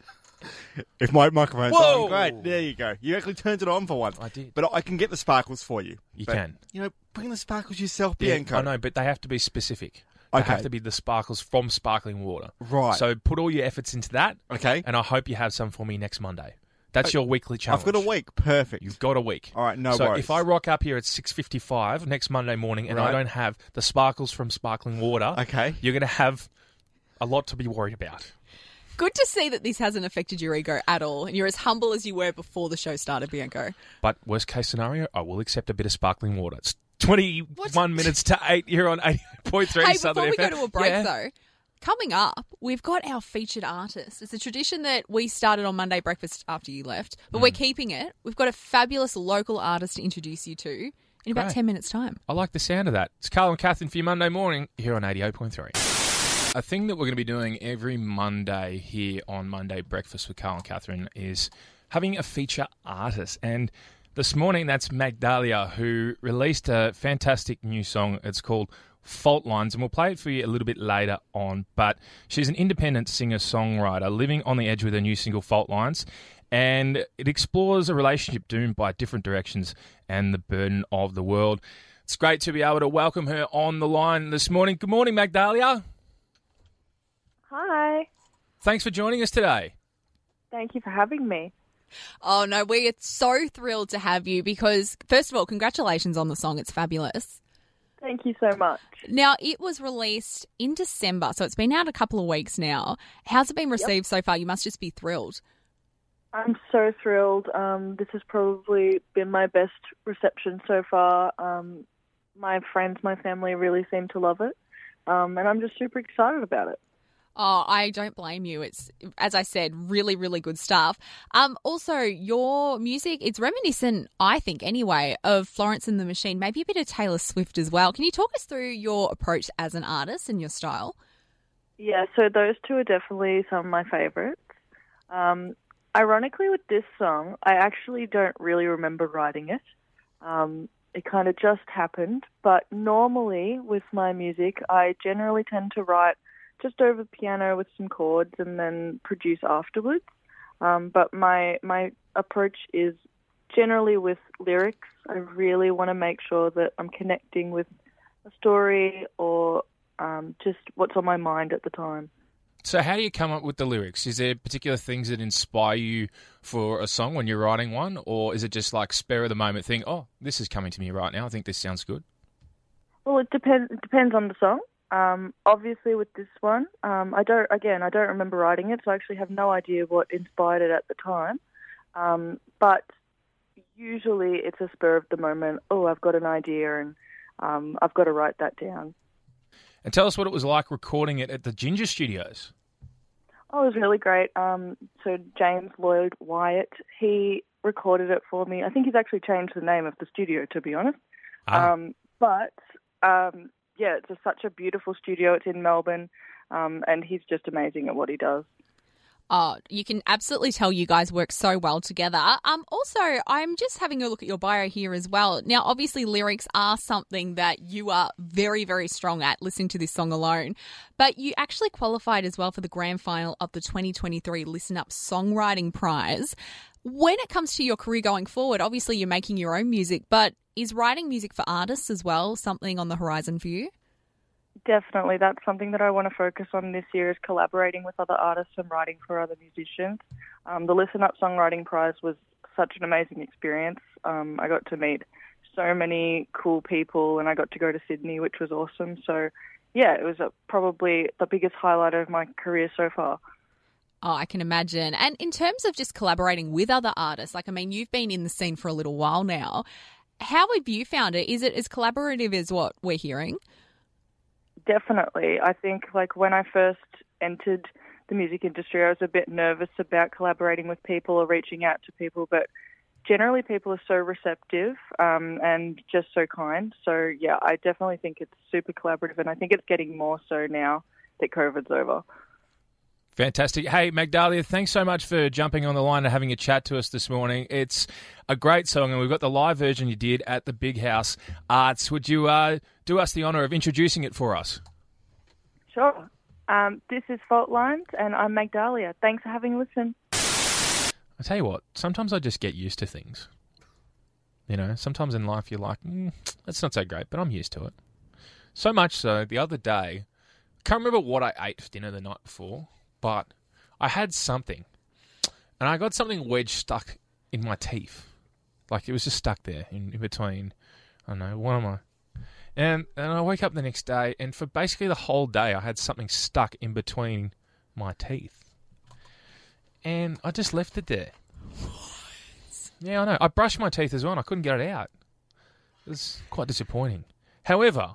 Speaker 4: If my microphone's
Speaker 3: Whoa!
Speaker 4: on, great. There you go. You actually turned it on for once.
Speaker 3: I did.
Speaker 4: But I can get the sparkles for you.
Speaker 3: You
Speaker 4: But,
Speaker 3: can.
Speaker 4: You know, bring the sparkles yourself,
Speaker 3: Yeah,
Speaker 4: Bianco.
Speaker 3: I know, but they have to be specific. They
Speaker 4: Okay.
Speaker 3: have to be the sparkles from sparkling water.
Speaker 4: Right.
Speaker 3: So put all your efforts into that.
Speaker 4: Okay.
Speaker 3: And I hope you have some for me next Monday. That's your weekly challenge.
Speaker 4: I've got a week. Perfect.
Speaker 3: You've got a week.
Speaker 4: All right, no
Speaker 3: so
Speaker 4: worries.
Speaker 3: if I rock up here at six fifty-five next Monday morning and I
Speaker 4: Right.
Speaker 3: don't have the sparkles from sparkling water,
Speaker 4: Okay.
Speaker 3: you're going to have a lot to be worried about.
Speaker 2: Good to see that this hasn't affected your ego at all, and you're as humble as you were before the show started, Bianco.
Speaker 3: But worst case scenario, I will accept a bit of sparkling water. It's twenty-one
Speaker 2: What?
Speaker 3: minutes to eight here on eighty-eight point three
Speaker 2: Hey,
Speaker 3: Southern
Speaker 2: before we
Speaker 3: F M.
Speaker 2: go to a break,
Speaker 3: Yeah.
Speaker 2: though, coming up, we've got our featured artist. It's a tradition that we started on Monday breakfast after you left, but
Speaker 3: Mm.
Speaker 2: we're keeping it. We've got a fabulous local artist to introduce you to in about
Speaker 3: Great.
Speaker 2: ten minutes' time.
Speaker 3: I like the sound of that. It's Carl and Catherine for your Monday morning here on eighty-eight point three. A thing that we're going to be doing every Monday here on Monday Breakfast with Carl and Catherine is having a feature artist. And this morning, that's Magdalia, who released a fantastic new song. It's called Fault Lines, and we'll play it for you a little bit later on. But she's an independent singer-songwriter living on the edge with her new single, Fault Lines. And it explores a relationship doomed by different directions and the burden of the world. It's great to be able to welcome her on the line this morning. Good morning, Magdalia.
Speaker 7: Hi.
Speaker 3: Thanks for joining us today.
Speaker 7: Thank you for having me.
Speaker 2: Oh, no, we are so thrilled to have you because, first of all, congratulations on the song. It's fabulous.
Speaker 7: Thank you so much.
Speaker 2: Now, it was released in December, so it's been out a couple of weeks now. How's it been received so far? You must just be thrilled.
Speaker 7: I'm so thrilled. Um, this has probably been my best reception so far. Um, my friends, my family really seem to love it. Um, and I'm just super excited about it.
Speaker 2: Oh, I don't blame you. It's, as I said, really, really good stuff. Um, also, your music, it's reminiscent, I think anyway, of Florence and the Machine, maybe a bit of Taylor Swift as well. Can you talk us through your approach as an artist and your style?
Speaker 7: Yeah, so those two are definitely some of my favorites. Um, ironically, with this song, I actually don't really remember writing it. Um, it kind of just happened. But normally, with my music, I generally tend to write just over piano with some chords and then produce afterwards. Um, but my my approach is generally with lyrics. I really want to make sure that I'm connecting with a story or um, just what's on my mind at the time.
Speaker 3: So how do you come up with the lyrics? Is there particular things that inspire you for a song when you're writing one? Or is it just like spur of the moment thing, oh, this is coming to me right now, I think this sounds good?
Speaker 7: Well, it depends. It depends on the song. Um, obviously, with this one, um, I don't. Again, I don't remember writing it, so I actually have no idea what inspired it at the time. Um, but usually, it's a spur of the moment. Oh, I've got an idea, and um, I've got to write that down.
Speaker 3: And tell us what it was like recording it at the Ginger Studios.
Speaker 7: Oh, it was really great. Um, so James Lloyd Wyatt, he recorded it for me. I think he's actually changed the name of the studio, to be honest.
Speaker 3: Ah.
Speaker 7: Um, but um, yeah, it's a, such a beautiful studio. It's in Melbourne, um, and he's just amazing at what he does.
Speaker 2: Oh, you can absolutely tell you guys work so well together. Um, also, I'm just having a look at your bio here as well. Now, obviously, lyrics are something that you are very, very strong at, listening to this song alone. But you actually qualified as well for the grand final of the twenty twenty-three Listen Up Songwriting Prize. When it comes to your career going forward, obviously you're making your own music, but is writing music for artists as well something on the horizon for you?
Speaker 7: Definitely. That's something that I want to focus on this year is collaborating with other artists and writing for other musicians. Um, the Listen Up Songwriting Prize was such an amazing experience. Um, I got to meet so many cool people and I got to go to Sydney, which was awesome. So, yeah, it was uh, probably the biggest highlight of my career so far.
Speaker 2: Oh, I can imagine. And in terms of just collaborating with other artists, like, I mean, you've been in the scene for a little while now. How have you found it? Is it as collaborative as what we're hearing?
Speaker 7: Definitely. I think, like, when I first entered the music industry, I was a bit nervous about collaborating with people or reaching out to people, but generally people are so receptive um, and just so kind. So, yeah, I definitely think it's super collaborative, and I think it's getting more so now that COVID's over.
Speaker 3: Fantastic. Hey, Magdalia, thanks so much for jumping on the line and having a chat to us this morning. It's a great song, and we've got the live version you did at the Big House Arts. Would you uh, do us the honour of introducing it for us?
Speaker 7: Sure. Um, this is Fault Lines, and I'm Magdalia. Thanks for having a listen.
Speaker 3: I tell you what, sometimes I just get used to things. You know, sometimes in life you're like, mm, that's not so great, but I'm used to it. So much so, the other day, I can't remember what I ate for dinner the night before, but I had something, and I got something wedged stuck in my teeth. Like, it was just stuck there in, in between, I don't know, one of my... And, and I wake up the next day, and for basically the whole day, I had something stuck in between my teeth. And I just left it there. What? Yeah, I know. I brushed my teeth as well, and I couldn't get it out. It was quite disappointing. However,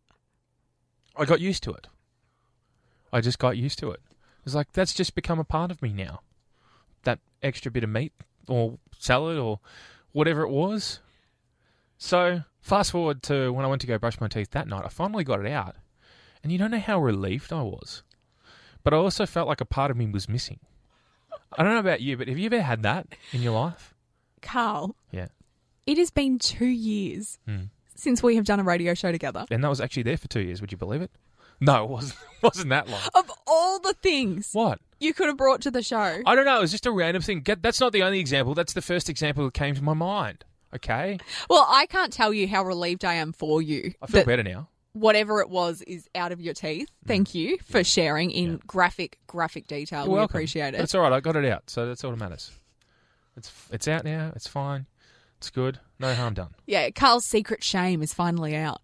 Speaker 3: I got used to it. I just got used to it. It was like, that's just become a part of me now. That extra bit of meat or salad or whatever it was. So, fast forward to when I went to go brush my teeth that night, I finally got it out. And you don't know how relieved I was. But I also felt like a part of me was missing. I don't know about you, but have you ever had that in your life?
Speaker 2: Carl.
Speaker 3: Yeah.
Speaker 2: It has been two years
Speaker 3: mm.
Speaker 2: since we have done a radio show together.
Speaker 3: And that was actually there for two years. Would you believe it? No, it wasn't, it wasn't that long.
Speaker 2: Of all the things
Speaker 3: what
Speaker 2: you could have brought to the show.
Speaker 3: I don't know. It was just a random thing. Get, that's not the only example. That's the first example that came to my mind. Okay?
Speaker 2: Well, I can't tell you how relieved I am for you.
Speaker 3: I feel better now.
Speaker 2: Whatever it was is out of your teeth. Thank mm. you for sharing in yeah. graphic, graphic detail.
Speaker 3: You're
Speaker 2: we
Speaker 3: welcome.
Speaker 2: appreciate it.
Speaker 3: But it's all right. I got it out, so that's all that matters. It's it's out now. It's fine. It's good. No harm done.
Speaker 2: Yeah, Carl's secret shame is finally out.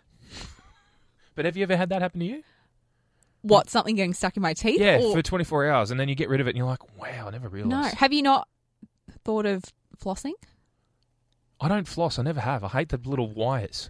Speaker 3: But have you ever had that happen to you?
Speaker 2: What, something getting stuck in my teeth?
Speaker 3: Yeah,
Speaker 2: or...
Speaker 3: for twenty-four hours, and then you get rid of it, and you're like, wow, I never realised.
Speaker 2: No. Have you not thought of flossing?
Speaker 3: I don't floss. I never have. I hate the little wires.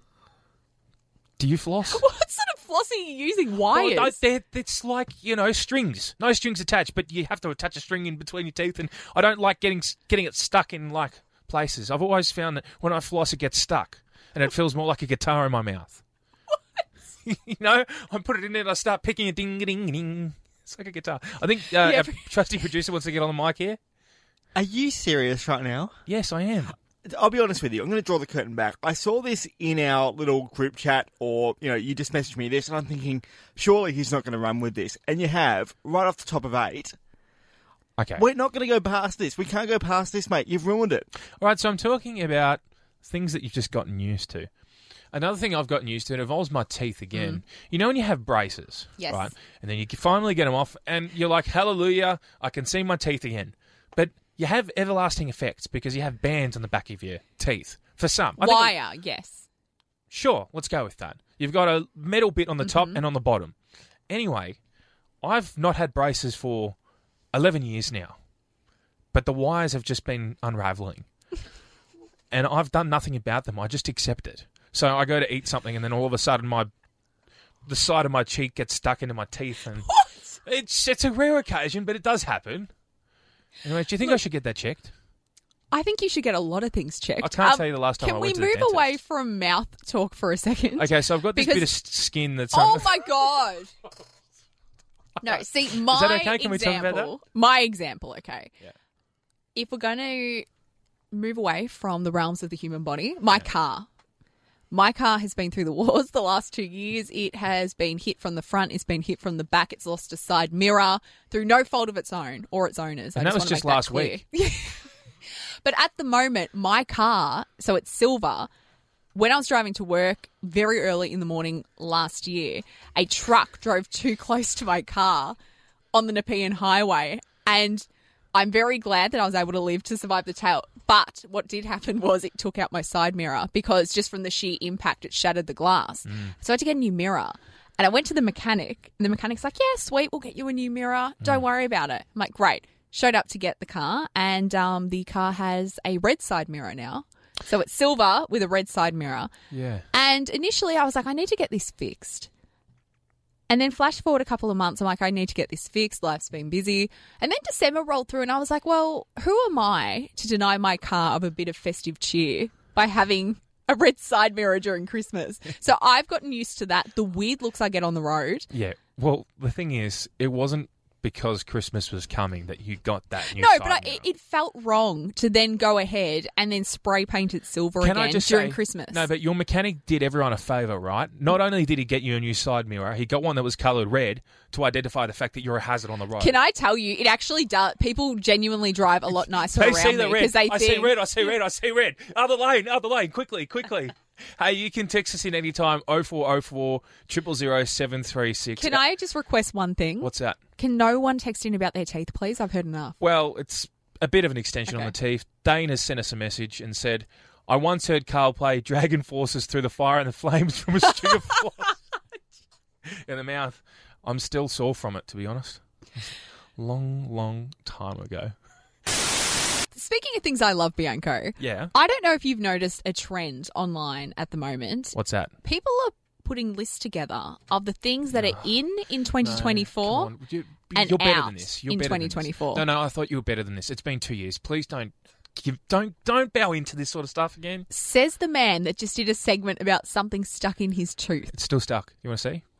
Speaker 3: Do you floss?
Speaker 2: What sort of floss are you using? Wires?
Speaker 3: Well, they're, it's like, you know, strings. No strings attached, but you have to attach a string in between your teeth, and I don't like getting getting it stuck in, like, places. I've always found that when I floss, it gets stuck, and it feels more like a guitar in my mouth. What? You know? I put it in there, and I start picking a ding-a-ding-a-ding. It's like a guitar. I think uh, yeah. our trusty producer wants to get on the mic here.
Speaker 4: Are you serious right now?
Speaker 3: Yes, I am.
Speaker 4: I'll be honest with you. I'm going to draw the curtain back. I saw this in our little group chat, or, you know, you just messaged me this, and I'm thinking, surely he's not going to run with this. And you have, right off the top of eight.
Speaker 3: Okay.
Speaker 4: We're not going to go past this. We can't go past this, mate. You've ruined it.
Speaker 3: All right, so I'm talking about things that you've just gotten used to. Another thing I've gotten used to, it involves my teeth again. Mm. You know when you have braces,
Speaker 2: yes.
Speaker 3: right? And then you finally get them off, and you're like, hallelujah, I can see my teeth again. But you have everlasting effects because you have bands on the back of your teeth. For some. I
Speaker 2: Wire,
Speaker 3: think
Speaker 2: yes.
Speaker 3: Sure, let's go with that. You've got a metal bit on the top
Speaker 2: mm-hmm.
Speaker 3: and on the bottom. Anyway, I've not had braces for eleven years now. But the wires have just been unravelling. And I've done nothing about them. I just accept it. So I go to eat something, and then all of a sudden my the side of my cheek gets stuck into my teeth. And
Speaker 2: what?
Speaker 3: It's, it's a rare occasion, but it does happen. Anyway, do you think
Speaker 2: Look,
Speaker 3: I should get that checked?
Speaker 2: I think you should get a lot of things checked.
Speaker 3: I can't
Speaker 2: um,
Speaker 3: tell you the last time I went to the
Speaker 2: Can we
Speaker 3: dentist.
Speaker 2: move away from mouth talk for a second?
Speaker 3: Okay, so I've got this
Speaker 2: because...
Speaker 3: bit of skin that's...
Speaker 2: Oh, my God. No, see, my
Speaker 3: Is that okay? Can
Speaker 2: example...
Speaker 3: we talk about that?
Speaker 2: My example, okay.
Speaker 3: Yeah.
Speaker 2: If we're going to move away from the realms of the human body, my yeah. car... My car has been through the wars the last two years. It has been hit from the front. It's been hit from the back. It's lost a side mirror through no fault of its own or its owners.
Speaker 3: And
Speaker 2: I
Speaker 3: that
Speaker 2: just
Speaker 3: was just
Speaker 2: make
Speaker 3: last
Speaker 2: that clear.
Speaker 3: week.
Speaker 2: But at the moment, my car, so it's silver, when I was driving to work very early in the morning last year, a truck drove too close to my car on the Nepean Highway, and I'm very glad that I was able to live to survive the tail. But what did happen was it took out my side mirror because just from the sheer impact, it shattered the glass. Mm. So I had to get a new mirror. And I went to the mechanic, and the mechanic's like, yeah, sweet, we'll get you a new mirror. Don't mm. worry about it. I'm like, great. Showed up to get the car, and um, the car has a red side mirror now. So it's silver with a red side mirror.
Speaker 3: Yeah.
Speaker 2: And initially I was like, I need to get this fixed. And then flash forward a couple of months, I'm like, I need to get this fixed. Life's been busy. And then December rolled through and I was like, well, who am I to deny my car of a bit of festive cheer by having a red side mirror during Christmas? So I've gotten used to that. The weird looks I get on the road.
Speaker 3: Yeah. Well, the thing is, it wasn't because Christmas was coming that you got that new
Speaker 2: No,
Speaker 3: side
Speaker 2: but I,
Speaker 3: mirror.
Speaker 2: it, it felt wrong to then go ahead and then spray paint it silver
Speaker 3: Can
Speaker 2: again
Speaker 3: I just
Speaker 2: during
Speaker 3: say,
Speaker 2: Christmas.
Speaker 3: No, but your mechanic did everyone a favour, right? Not only did he get you a new side mirror, he got one that was coloured red to identify the fact that you're a hazard on the road.
Speaker 2: Can I tell you, it actually does. People genuinely drive a lot nicer
Speaker 3: They
Speaker 2: around
Speaker 3: see the
Speaker 2: me
Speaker 3: red.
Speaker 2: because they
Speaker 3: I
Speaker 2: think
Speaker 3: see red, I see red, I see red. Other lane, other lane, quickly, quickly. Hey, you can text us in anytime, oh four oh four, zero zero zero, seven three six.
Speaker 2: Can I just request one thing?
Speaker 3: What's that?
Speaker 2: Can no one text in about their teeth, please? I've heard enough.
Speaker 3: Well, it's a bit of an extension
Speaker 2: Okay.
Speaker 3: on the teeth. Dane has sent us a message and said, I once heard Carl play Dragon Forces through the fire and the flames from a string of floss in the mouth. I'm still sore from it, to be honest. Long, long time ago.
Speaker 2: Speaking of things I love, Bianco,
Speaker 3: Yeah.
Speaker 2: I don't know if you've noticed a trend online at the moment.
Speaker 3: What's that?
Speaker 2: People are putting lists together of the things that are in in twenty twenty-four.
Speaker 3: No, come on. You,
Speaker 2: and
Speaker 3: you're better
Speaker 2: out
Speaker 3: than this. You're
Speaker 2: in
Speaker 3: better than
Speaker 2: twenty
Speaker 3: this.
Speaker 2: twenty-four.
Speaker 3: No, no, I thought you were better than this. It's been two years. Please don't give, don't don't bow into this sort of stuff again.
Speaker 2: Says the man that just did a segment about something stuck in his tooth.
Speaker 3: It's still stuck. You want to see?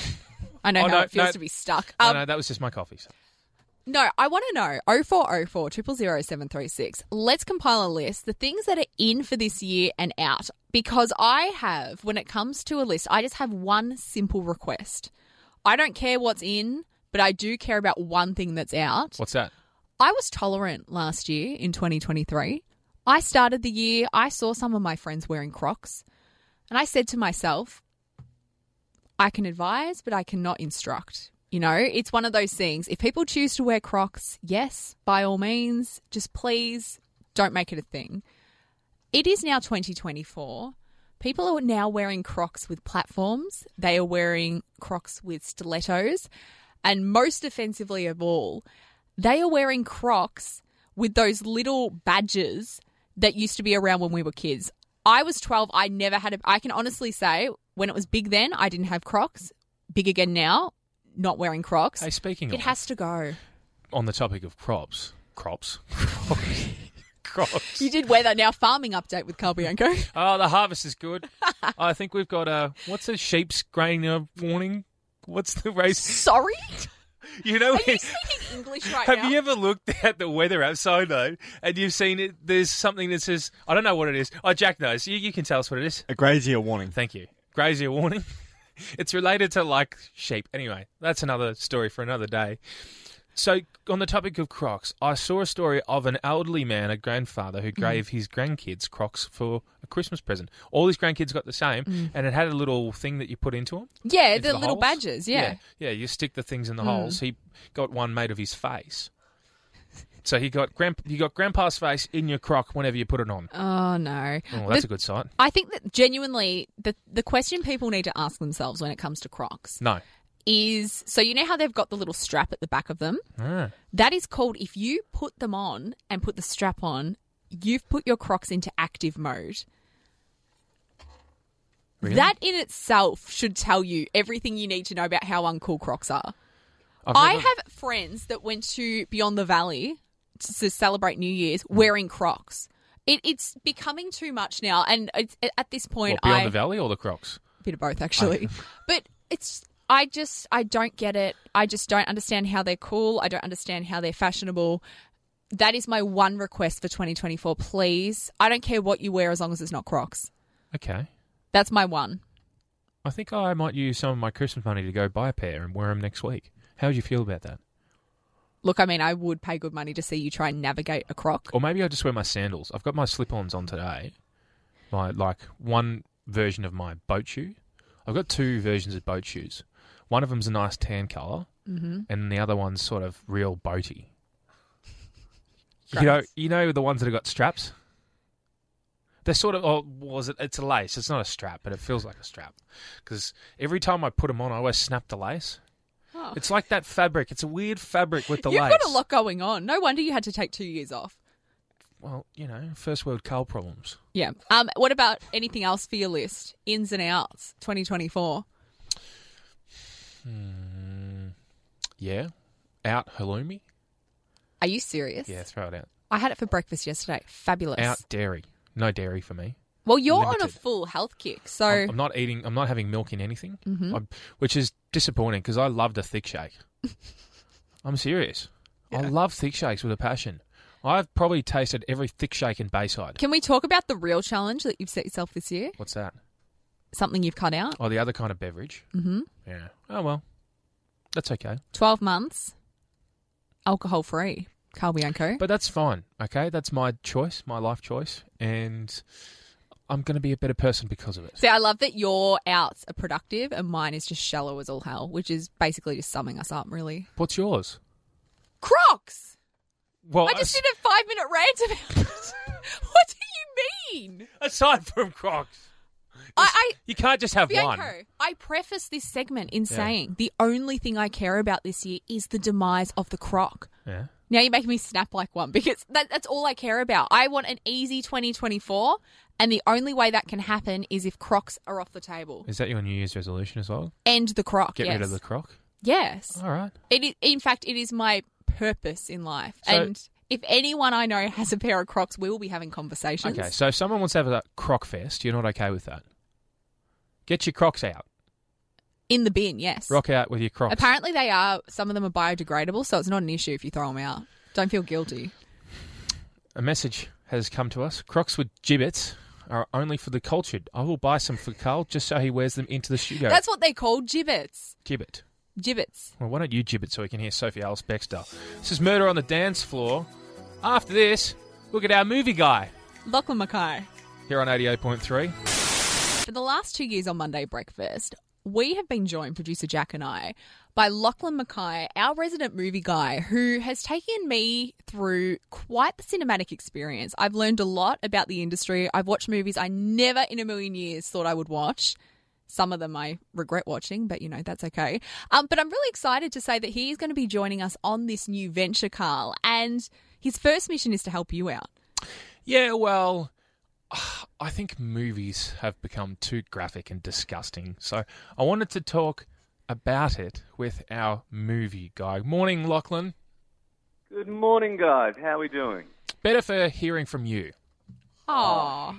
Speaker 2: I know
Speaker 3: Oh,
Speaker 2: how
Speaker 3: no,
Speaker 2: it feels
Speaker 3: no.
Speaker 2: to be stuck.
Speaker 3: No,
Speaker 2: Um,
Speaker 3: no, that was just my coffee. So.
Speaker 2: No, I want to know. oh four oh four, zero zero zero, seven three six. Let's compile a list. The things that are in for this year and out. Because I have, when it comes to a list, I just have one simple request. I don't care what's in, but I do care about one thing that's out.
Speaker 3: What's that?
Speaker 2: I was tolerant last year in twenty twenty-three. I started the year, I saw some of my friends wearing Crocs. And I said to myself, I can advise, but I cannot instruct. You know, it's one of those things. If people choose to wear Crocs, yes, by all means, just please don't make it a thing. It is now twenty twenty-four. People are now wearing Crocs with platforms. They are wearing Crocs with stilettos. And most offensively of all, they are wearing Crocs with those little badges that used to be around when we were kids. I was twelve. I never had a... I can honestly say, when it was big then, I didn't have Crocs. Big again now. Not wearing Crocs.
Speaker 3: Hey, speaking
Speaker 2: It
Speaker 3: of...
Speaker 2: has to go.
Speaker 3: On the topic of crops... Crops? crops.
Speaker 2: You did weather. Now farming update with Carl Bianco.
Speaker 3: Oh, the harvest is good. I think we've got a... What's a sheep's grain uh, warning? What's the race?
Speaker 2: Sorry?
Speaker 3: You know...
Speaker 2: Are you speaking English right
Speaker 3: Have
Speaker 2: now?
Speaker 3: you ever looked at the weather outside, though, and you've seen it? There's something that says... I don't know what it is. Oh, Jack knows. You, you can tell us what it is.
Speaker 4: A grazier warning.
Speaker 3: Thank you. Grazier warning. It's related to, like, sheep. Anyway, that's another story for another day. So, on the topic of Crocs, I saw a story of an elderly man, a grandfather, who gave mm. his grandkids Crocs for a Christmas present. All his grandkids got the same, mm. and it had a little thing that you put into them.
Speaker 2: Yeah,
Speaker 3: into
Speaker 2: the,
Speaker 3: the
Speaker 2: little
Speaker 3: holes.
Speaker 2: badges, yeah.
Speaker 3: yeah. Yeah, you stick the things in the
Speaker 2: Mm.
Speaker 3: holes. He got one made of his face. So he got grand, you got Grandpa's face in your Croc whenever you put it on.
Speaker 2: Oh, no.
Speaker 3: Oh, that's
Speaker 2: The-
Speaker 3: a good sight.
Speaker 2: I think that genuinely, the, the question people need to ask themselves when it comes to Crocs
Speaker 3: No.
Speaker 2: is, so you know how they've got the little strap at the back of them?
Speaker 3: Ah.
Speaker 2: That is called, if you put them on and put the strap on, you've put your Crocs into active mode.
Speaker 3: Really?
Speaker 2: That in itself should tell you everything you need to know about how uncool Crocs are.
Speaker 3: I've
Speaker 2: I
Speaker 3: never-
Speaker 2: have friends that went to Beyond the Valley to, to celebrate New Year's wearing Crocs. It, it's becoming too much now, and it's, at this point,
Speaker 3: What, Beyond
Speaker 2: I
Speaker 3: the Valley or the Crocs?
Speaker 2: a bit of both actually. But it's I just I don't get it. I just don't understand how they're cool. I don't understand how they're fashionable. That is my one request for twenty twenty-four. Please, I don't care what you wear as long as it's not Crocs.
Speaker 3: Okay.
Speaker 2: That's my one.
Speaker 3: I think I might use some of my Christmas money to go buy a pair and wear them next week. How would you feel about that?
Speaker 2: Look, I mean, I would pay good money to see you try and navigate a Croc.
Speaker 3: Or maybe I'll just wear my sandals. I've got my slip-ons on today. my like one version of my boat shoe. I've got two versions of boat shoes. One of them's a nice tan colour, mm-hmm. and the other one's sort of real boaty. You know, you know the ones that have got straps. They're sort of, oh, was it? It's a lace. It's not a strap, but it feels like a strap. Because every time I put them on, I always snap the lace.
Speaker 2: Oh.
Speaker 3: It's like that fabric. It's a weird fabric with the
Speaker 2: You've
Speaker 3: lace.
Speaker 2: got a lot going on. No wonder you had to take two years off.
Speaker 3: Well, you know, first world coal problems.
Speaker 2: Yeah. Um. What about anything else for your list? Ins and outs, twenty twenty-four.
Speaker 3: Hmm. Yeah. Out halloumi.
Speaker 2: Are you serious?
Speaker 3: Yeah, throw it out.
Speaker 2: I had it for breakfast yesterday. Fabulous.
Speaker 3: Out dairy. No dairy for me.
Speaker 2: Well, you're on a
Speaker 3: Limited.
Speaker 2: full health kick, so
Speaker 3: I'm, I'm not eating. I'm not having milk in anything,
Speaker 2: Mm-hmm.
Speaker 3: I'm, which is disappointing because I loved a thick shake. I'm serious. I love thick shakes with a passion. I've probably tasted every thick shake in Bayside.
Speaker 2: can we talk about the real challenge that you've set yourself this year?
Speaker 3: What's that?
Speaker 2: Something you've cut out.
Speaker 3: Oh, the other kind of beverage.
Speaker 2: Mm-hmm.
Speaker 3: Yeah. Oh well, that's okay.
Speaker 2: Twelve months, alcohol free. Carl Bianco.
Speaker 3: But that's fine. Okay, that's my choice, my life choice, and I'm going to be a better person because of it.
Speaker 2: See, I love that your outs are productive and mine is just shallow as all hell, which is basically just summing us up, really.
Speaker 3: What's yours?
Speaker 2: Crocs!
Speaker 3: Well,
Speaker 2: I just
Speaker 3: as-
Speaker 2: did a five-minute rant about it. What do you mean?
Speaker 3: aside from Crocs,
Speaker 2: I, I
Speaker 3: you can't just have
Speaker 2: Bianco,
Speaker 3: one.
Speaker 2: I preface this segment in saying the only thing I care about this year is the demise of the Croc.
Speaker 3: Yeah.
Speaker 2: Now you're making me snap like one because that, that's all I care about. I want an easy twenty twenty-four, and the only way that can happen is if Crocs are off the table.
Speaker 3: Is that your New Year's resolution as well?
Speaker 2: End the Croc,
Speaker 3: Get
Speaker 2: yes.
Speaker 3: rid of the Croc.
Speaker 2: Yes.
Speaker 3: All right.
Speaker 2: It is, in fact, it is my purpose in life.
Speaker 3: So-
Speaker 2: and if anyone I know has a pair of Crocs, we will be having conversations.
Speaker 3: Okay, so if someone wants to have a Croc fest, you're not okay with that. Get your Crocs out.
Speaker 2: In the bin, yes.
Speaker 3: Rock out with your Crocs.
Speaker 2: Apparently they are, some of them are biodegradable, so it's not an issue if you throw them out. Don't feel guilty.
Speaker 3: A message has come to us. Crocs with gibbets are only for the cultured. I will buy some for Carl just so he wears them into the studio.
Speaker 2: That's what they're called, gibbets.
Speaker 3: Gibbet.
Speaker 2: Gibbets.
Speaker 3: Well, why don't you gibbet so we can hear Sophie Alice Bextor? This is Murder on the Dance Floor. After this, look at our movie guy
Speaker 2: Lachlan Mackay.
Speaker 3: here on eighty-eight point three.
Speaker 2: For the last two years on Monday Breakfast, we have been joined, producer Jack and I, by Lachlan Mackay, our resident movie guy, who has taken me through quite the cinematic experience. I've learned a lot about the industry. I've watched movies I never in a million years thought I would watch. Some of them I regret watching, but, you know, that's okay. Um, but I'm really excited to say that he's going to be joining us on this new venture, Carl, and his first mission is to help you out.
Speaker 3: Yeah, well, I think movies have become too graphic and disgusting. So I wanted to talk about it with our movie guy. Morning, Lachlan.
Speaker 8: Good morning, guys. How are we doing?
Speaker 3: Better for hearing from you.
Speaker 2: Aww.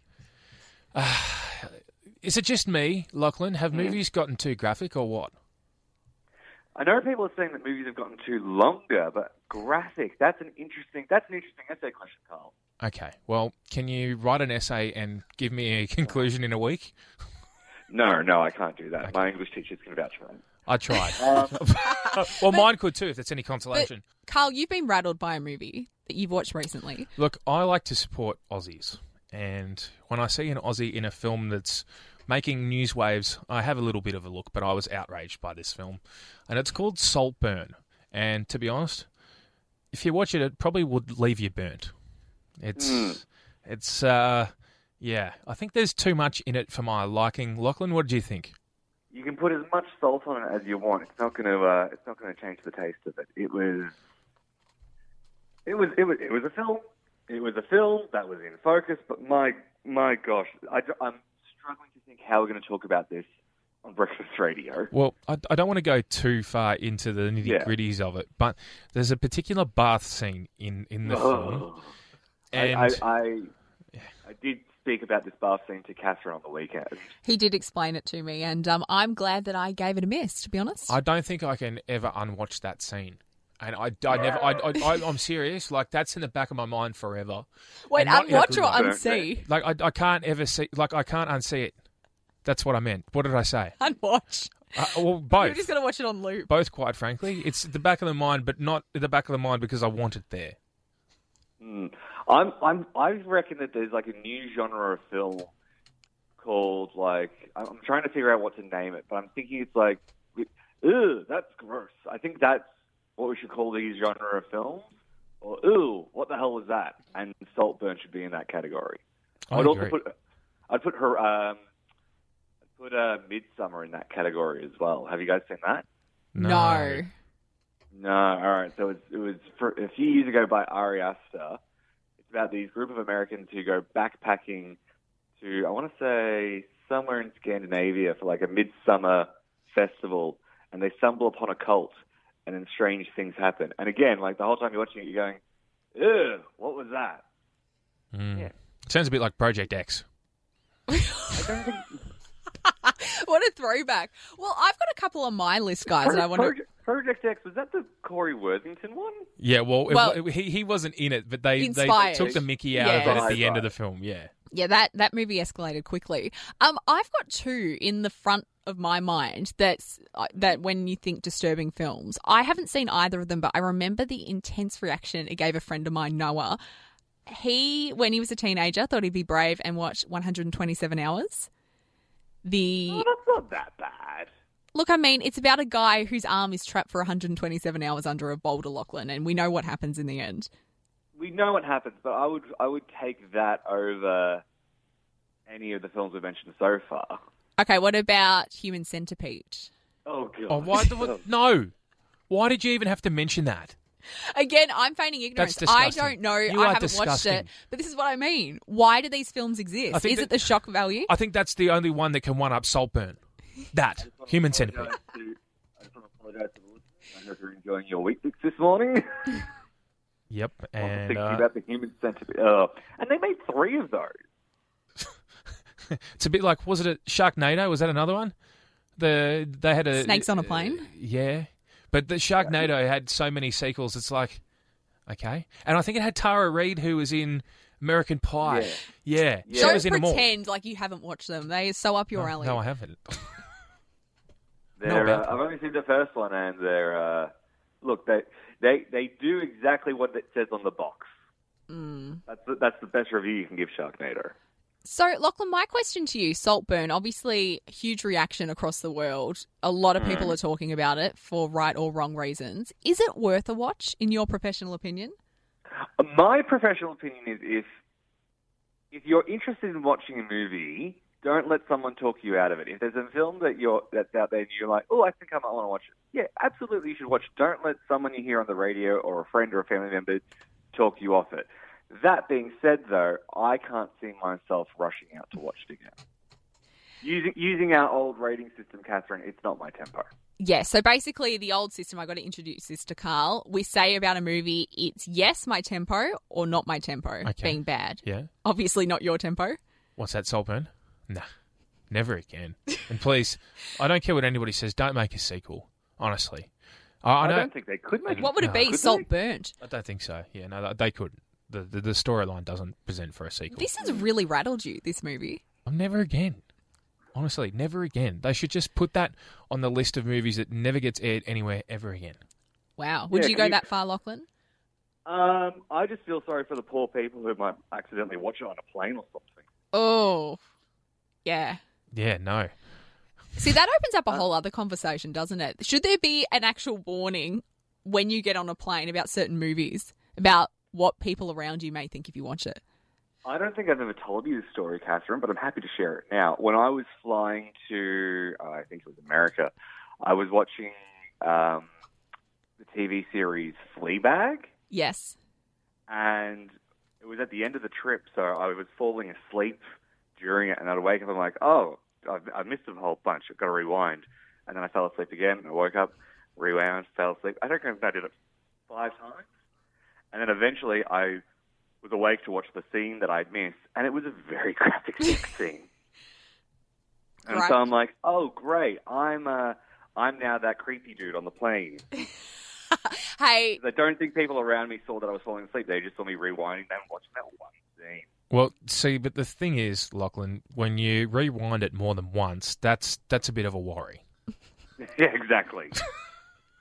Speaker 3: Is it just me, Lachlan? Have movies gotten too graphic or what?
Speaker 8: I know people are saying that movies have gotten too longer, but graphic, that's an interesting that's an interesting essay question, Carl.
Speaker 3: Okay, well, can you write an essay and give me a conclusion in a week?
Speaker 8: No, no, I can't do that. My English teachers can vouch for that.
Speaker 3: I tried.
Speaker 8: Um,
Speaker 3: well, mine could too, if it's any consolation.
Speaker 2: But, Carl, you've been rattled by a movie that you've watched recently.
Speaker 3: Look, I like to support Aussies. And when I see an Aussie in a film that's making news waves, I have a little bit of a look, but I was outraged by this film. And it's called Saltburn. And to be honest, if you watch it, it probably would leave you burnt. It's,
Speaker 8: Mm.
Speaker 3: it's, uh, yeah, I think there's too much in it for my liking. Lachlan, what did you think?
Speaker 8: you can put as much salt on it as you want. It's not going to uh, it's not going to change the taste of it. It was it was it was it was a film. It was a film that was in focus, but my my gosh, I, I'm struggling to think how we're going to talk about this on Breakfast Radio.
Speaker 3: Well, I, I don't want to go too far into the nitty-gritties of it, but there's a particular bath scene in, in the film. And
Speaker 8: I, I, I, I did speak about this bath scene to Catherine on the weekend.
Speaker 2: He did explain it to me, and um, I'm glad that I gave it a miss, to be honest.
Speaker 3: I don't think I can ever unwatch that scene. And I, I never, I, I, I, I'm serious. Like, that's in the back of my mind forever.
Speaker 2: Wait,
Speaker 3: And not in a
Speaker 2: unwatch
Speaker 3: good
Speaker 2: or
Speaker 3: way.
Speaker 2: unsee?
Speaker 3: Like, I, I can't ever see, like, I can't unsee it. That's what I meant. What did I say?
Speaker 2: Unwatch.
Speaker 3: Uh, well, both.
Speaker 2: You're just going to watch it on loop.
Speaker 3: Both, quite frankly. It's at the back of the mind, but not at the back of the mind because I want it there.
Speaker 8: Mm. I'm, I'm, I reckon that there's like a new genre of film called like I'm I'm trying to figure out what to name it, but I'm thinking it's like, ew, that's gross. I think that's what we should call these genre of films. Or ew, what the hell was that? And Saltburn should be in that category.
Speaker 3: I
Speaker 8: I'd also
Speaker 3: agree.
Speaker 8: put, I'd put her, um, I'd put uh, Midsummer in that category as well. Have you guys seen that?
Speaker 2: No.
Speaker 8: No, all right. So it's, it was for, a few years ago by Ari Aster. It's about these group of Americans who go backpacking to, I want to say, somewhere in Scandinavia for like a midsummer festival, and they stumble upon a cult, and then strange things happen. And again, like the whole time you're watching it, you're going, ew, what was that?
Speaker 3: Mm.
Speaker 8: Yeah.
Speaker 3: Sounds a bit like Project X.
Speaker 8: I don't think...
Speaker 2: What a throwback. Well, I've got a couple on my list, guys, and I want to...
Speaker 8: Project, Project X, was that the Corey Worthington one?
Speaker 3: Yeah, well, it-
Speaker 2: Well-
Speaker 3: it- he he wasn't in it, but they, they
Speaker 2: Inspired.
Speaker 3: took the Mickey out of
Speaker 2: Yeah.
Speaker 3: it at the
Speaker 8: Right,
Speaker 3: end of
Speaker 8: right.
Speaker 3: the film. Yeah.
Speaker 2: Yeah, that, that movie escalated quickly. Um, I've got two in the front of my mind that's uh, that when you think disturbing films. I haven't seen either of them, but I remember the intense reaction it gave a friend of mine, Noah. He, when he was a teenager, thought he'd be brave and watch one hundred twenty-seven hours. The
Speaker 8: Oh, that's not that bad.
Speaker 2: Look, I mean, it's about a guy whose arm is trapped for one hundred twenty-seven hours under a boulder, Lachlan, and we know what happens in the end.
Speaker 8: We know what happens, but I would I would take that over any of the films we've mentioned so far.
Speaker 2: Okay, what about Human Centipede?
Speaker 8: Oh, God.
Speaker 3: Oh, why? The, what, no. Why did you even have to mention that?
Speaker 2: Again, I'm feigning ignorance.
Speaker 3: That's
Speaker 2: I
Speaker 3: disgusting.
Speaker 2: don't know.
Speaker 3: You
Speaker 2: I
Speaker 3: are
Speaker 2: haven't watched
Speaker 3: disgusting.
Speaker 2: it. But this is what I mean. Why do these films exist?
Speaker 3: I think
Speaker 2: Is
Speaker 3: that-
Speaker 2: it the shock value?
Speaker 3: I think that's the only one that can one up Saltburn. That Human Centipede.
Speaker 8: I just want to apologize to the listeners. I hope you're enjoying your week this morning.
Speaker 3: Yep,
Speaker 8: I was
Speaker 3: and
Speaker 8: thinking
Speaker 3: uh,
Speaker 8: about the Human Centipede. Uh, and they made three of those.
Speaker 3: it's a bit like, was it a Sharknado? Was that another one? The they had a
Speaker 2: Snakes on a Plane?
Speaker 3: uh, yeah, but the Sharknado had so many sequels. It's like, okay, and I think it had Tara Reid, who was in American Pie.
Speaker 8: Yeah.
Speaker 3: Yeah,
Speaker 8: Yeah.
Speaker 3: she
Speaker 2: Don't
Speaker 3: was in them all.
Speaker 2: pretend like you haven't watched them. They are so up your
Speaker 3: No,
Speaker 2: alley.
Speaker 3: no, I haven't.
Speaker 8: They're,
Speaker 3: bad.
Speaker 8: uh, I've only seen the first one, and they're uh, look they they they do exactly what it says on the box.
Speaker 2: Mm.
Speaker 8: That's the, that's the best review you can give Sharknado.
Speaker 2: So, Lachlan, my question to you, Saltburn, obviously huge reaction across the world. A lot of people are talking about it for right or wrong reasons. Is it worth a watch, in your professional opinion?
Speaker 8: My professional opinion is if if you're interested in watching a movie, don't let someone talk you out of it. If there's a film that you're that's out there and you're like, oh, I think I might want to watch it. Yeah, absolutely, you should watch it. Don't let someone you hear on the radio or a friend or a family member talk you off it. That being said, though, I can't see myself rushing out to watch it again. Using using our old rating system, Catherine, it's not my tempo.
Speaker 2: Yeah, so basically the old system, I got to introduce this to Carl. We say about a movie, it's yes, my tempo, or not my tempo,
Speaker 3: Okay.
Speaker 2: being bad.
Speaker 3: Yeah,
Speaker 2: Obviously not your tempo.
Speaker 3: what's that, Saltburn? Nah, never again. And please, I don't care what anybody says. Don't make a sequel. Honestly, I, I,
Speaker 8: I
Speaker 3: know,
Speaker 8: don't think they could make it.
Speaker 2: What would it
Speaker 3: No.
Speaker 2: be?
Speaker 8: Could they?
Speaker 2: Salt burnt.
Speaker 3: I don't think so. Yeah, no, they couldn't. The the, the storyline doesn't present for a sequel.
Speaker 2: This has really rattled you, this movie.
Speaker 3: Oh, never again. Honestly, never again. They should just put that on the list of movies that never gets aired anywhere ever again.
Speaker 2: Wow. Would
Speaker 8: Yeah,
Speaker 2: you
Speaker 8: can
Speaker 2: go
Speaker 8: you-
Speaker 2: that far, Lachlan?
Speaker 8: Um, I just feel sorry for the poor people who might accidentally watch it on a plane or something.
Speaker 2: Oh, yeah.
Speaker 3: Yeah, no.
Speaker 2: See, that opens up a whole other conversation, doesn't it? Should there be an actual warning when you get on a plane about certain movies, about what people around you may think if you watch it?
Speaker 8: I don't think I've ever told you this story, Catherine, but I'm happy to share it now. When I was flying to, uh, I think it was America, I was watching um, the T V series Fleabag,
Speaker 2: Yes.
Speaker 8: and it was at the end of the trip, so I was falling asleep during it, and I'd wake up and I'm like, oh, I've, I missed a whole bunch. I've got to rewind. And then I fell asleep again, and I woke up, rewound, fell asleep. I don't know if I did it five times. And then eventually I was awake to watch the scene that I'd missed, and it was a very graphic sex scene. And
Speaker 2: Right.
Speaker 8: so I'm like, oh, great. I'm uh, I'm now that creepy dude on the plane.
Speaker 2: Hey,
Speaker 8: I don't think people around me saw that I was falling asleep. They just saw me rewinding and watching that one scene.
Speaker 3: Well, see, but the thing is, Lachlan, when you rewind it more than once, that's that's a bit of a worry.
Speaker 8: Yeah, exactly.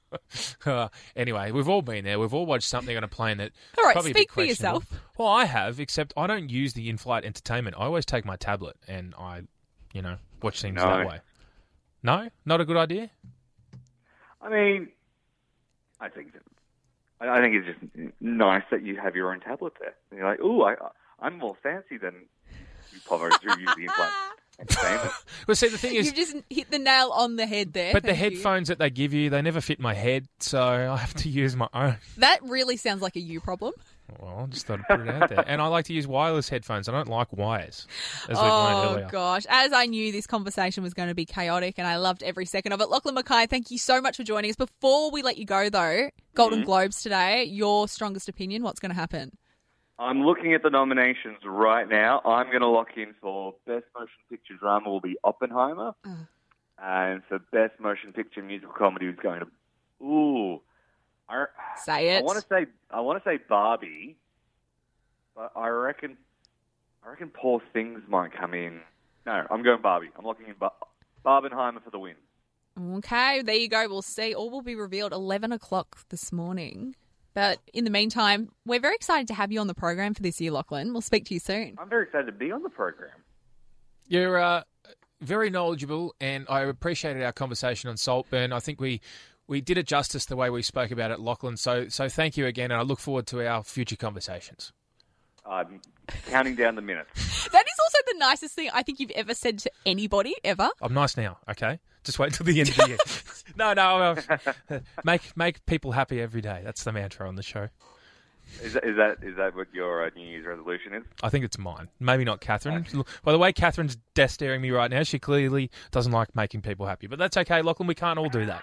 Speaker 3: Uh, anyway, we've all been there. We've all watched something on a plane that.
Speaker 2: All right,
Speaker 3: probably a
Speaker 2: speak
Speaker 3: bit
Speaker 2: for
Speaker 3: questionable.
Speaker 2: yourself.
Speaker 3: Well, I have, except I don't use the in-flight entertainment. I always take my tablet and I, you know, watch things
Speaker 8: No.
Speaker 3: that way. No, not a good idea.
Speaker 8: I mean, I think that, I I think it's just nice that you have your own tablet there. And you're like, ooh, I, I'm more fancy than you probably do use the in-flight entertainment.
Speaker 3: Well, see, the thing is,
Speaker 2: You've just hit the nail on the head there.
Speaker 3: but the
Speaker 2: Thank you.
Speaker 3: headphones that they give you, they never fit my head, so I have to use my own.
Speaker 2: That really sounds like a you problem.
Speaker 3: Well, I just thought I'd put it out there. And I like to use wireless headphones. I don't like wires, as we've learned
Speaker 2: Oh,
Speaker 3: earlier.
Speaker 2: gosh. As I knew this conversation was going to be chaotic, and I loved every second of it. Lachlan Mackay, thank you so much for joining us. Before we let you go, though, Golden
Speaker 8: Mm-hmm.
Speaker 2: Globes today, your strongest opinion, what's going to happen?
Speaker 8: I'm looking at the nominations right now. I'm going to lock in for Best Motion Picture Drama will be Oppenheimer. And for Best Motion Picture Musical Comedy is going to... Ooh. I,
Speaker 2: Say it.
Speaker 8: I want to say I want to say Barbie, but I reckon I reckon Poor Things might come in. No, I'm going Barbie. I'm locking in Bar- Barbenheimer for the win.
Speaker 2: Okay, there you go. We'll see. All will be revealed eleven o'clock this morning. But in the meantime, we're very excited to have you on the program for this year, Lachlan. We'll speak to you soon.
Speaker 8: I'm very excited to be on the program.
Speaker 3: You're uh, very knowledgeable, and I appreciated our conversation on Saltburn. I think we we did it justice the way we spoke about it, Lachlan. So, so thank you again, and I look forward to our future conversations.
Speaker 8: I'm counting down the minutes.
Speaker 2: That is also the nicest thing I think you've ever said to anybody, ever.
Speaker 3: I'm nice now, okay? Just wait until the end of the year. no, no, uh, make make people happy every day. That's the mantra on the show.
Speaker 8: Is that is that, is that what your uh, New Year's resolution is?
Speaker 3: I think it's mine. Maybe not Catherine. By the way, Catherine's death staring me right now. She clearly doesn't like making people happy. But that's okay, Lachlan. We can't all do that.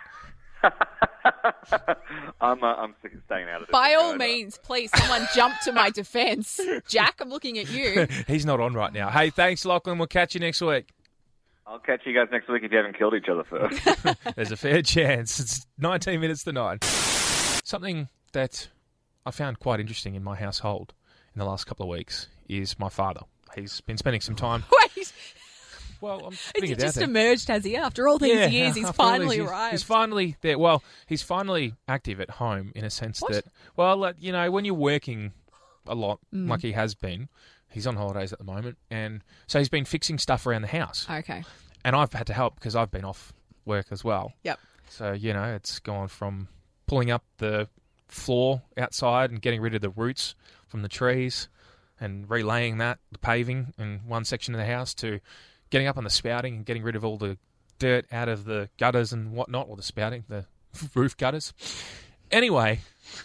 Speaker 8: I'm uh, I'm sick of staying out of this.
Speaker 2: By
Speaker 8: thing,
Speaker 2: all
Speaker 8: guys.
Speaker 2: means, please, someone jump to my defence. Jack, I'm looking at you.
Speaker 3: He's not on right now. Hey, thanks, Lachlan. We'll catch you next week.
Speaker 8: I'll catch you guys next week if you haven't killed each other first.
Speaker 3: There's a fair chance. It's nineteen minutes to nine. Something that I found quite interesting in my household in the last couple of weeks is my father. He's been spending some time.
Speaker 2: Wait,
Speaker 3: Well, I'm
Speaker 2: has
Speaker 3: putting
Speaker 2: he
Speaker 3: it out
Speaker 2: just
Speaker 3: there.
Speaker 2: emerged, has he? After all these
Speaker 3: Yeah,
Speaker 2: years, he's
Speaker 3: after all these
Speaker 2: finally
Speaker 3: years,
Speaker 2: arrived.
Speaker 3: He's finally there. Well, he's finally active at home in a sense
Speaker 2: What?
Speaker 3: that, well, uh, you know, when you're working a lot,
Speaker 2: Mm.
Speaker 3: like he has been, he's on holidays at the moment, and so he's been fixing stuff around the house.
Speaker 2: Okay.
Speaker 3: And I've had to help because I've been off work as well.
Speaker 2: Yep.
Speaker 3: So, you know, it's gone from pulling up the floor outside and getting rid of the roots from the trees and relaying that, the paving in one section of the house, to getting up on the spouting and getting rid of all the dirt out of the gutters and whatnot, or the spouting, the roof gutters. Anyway,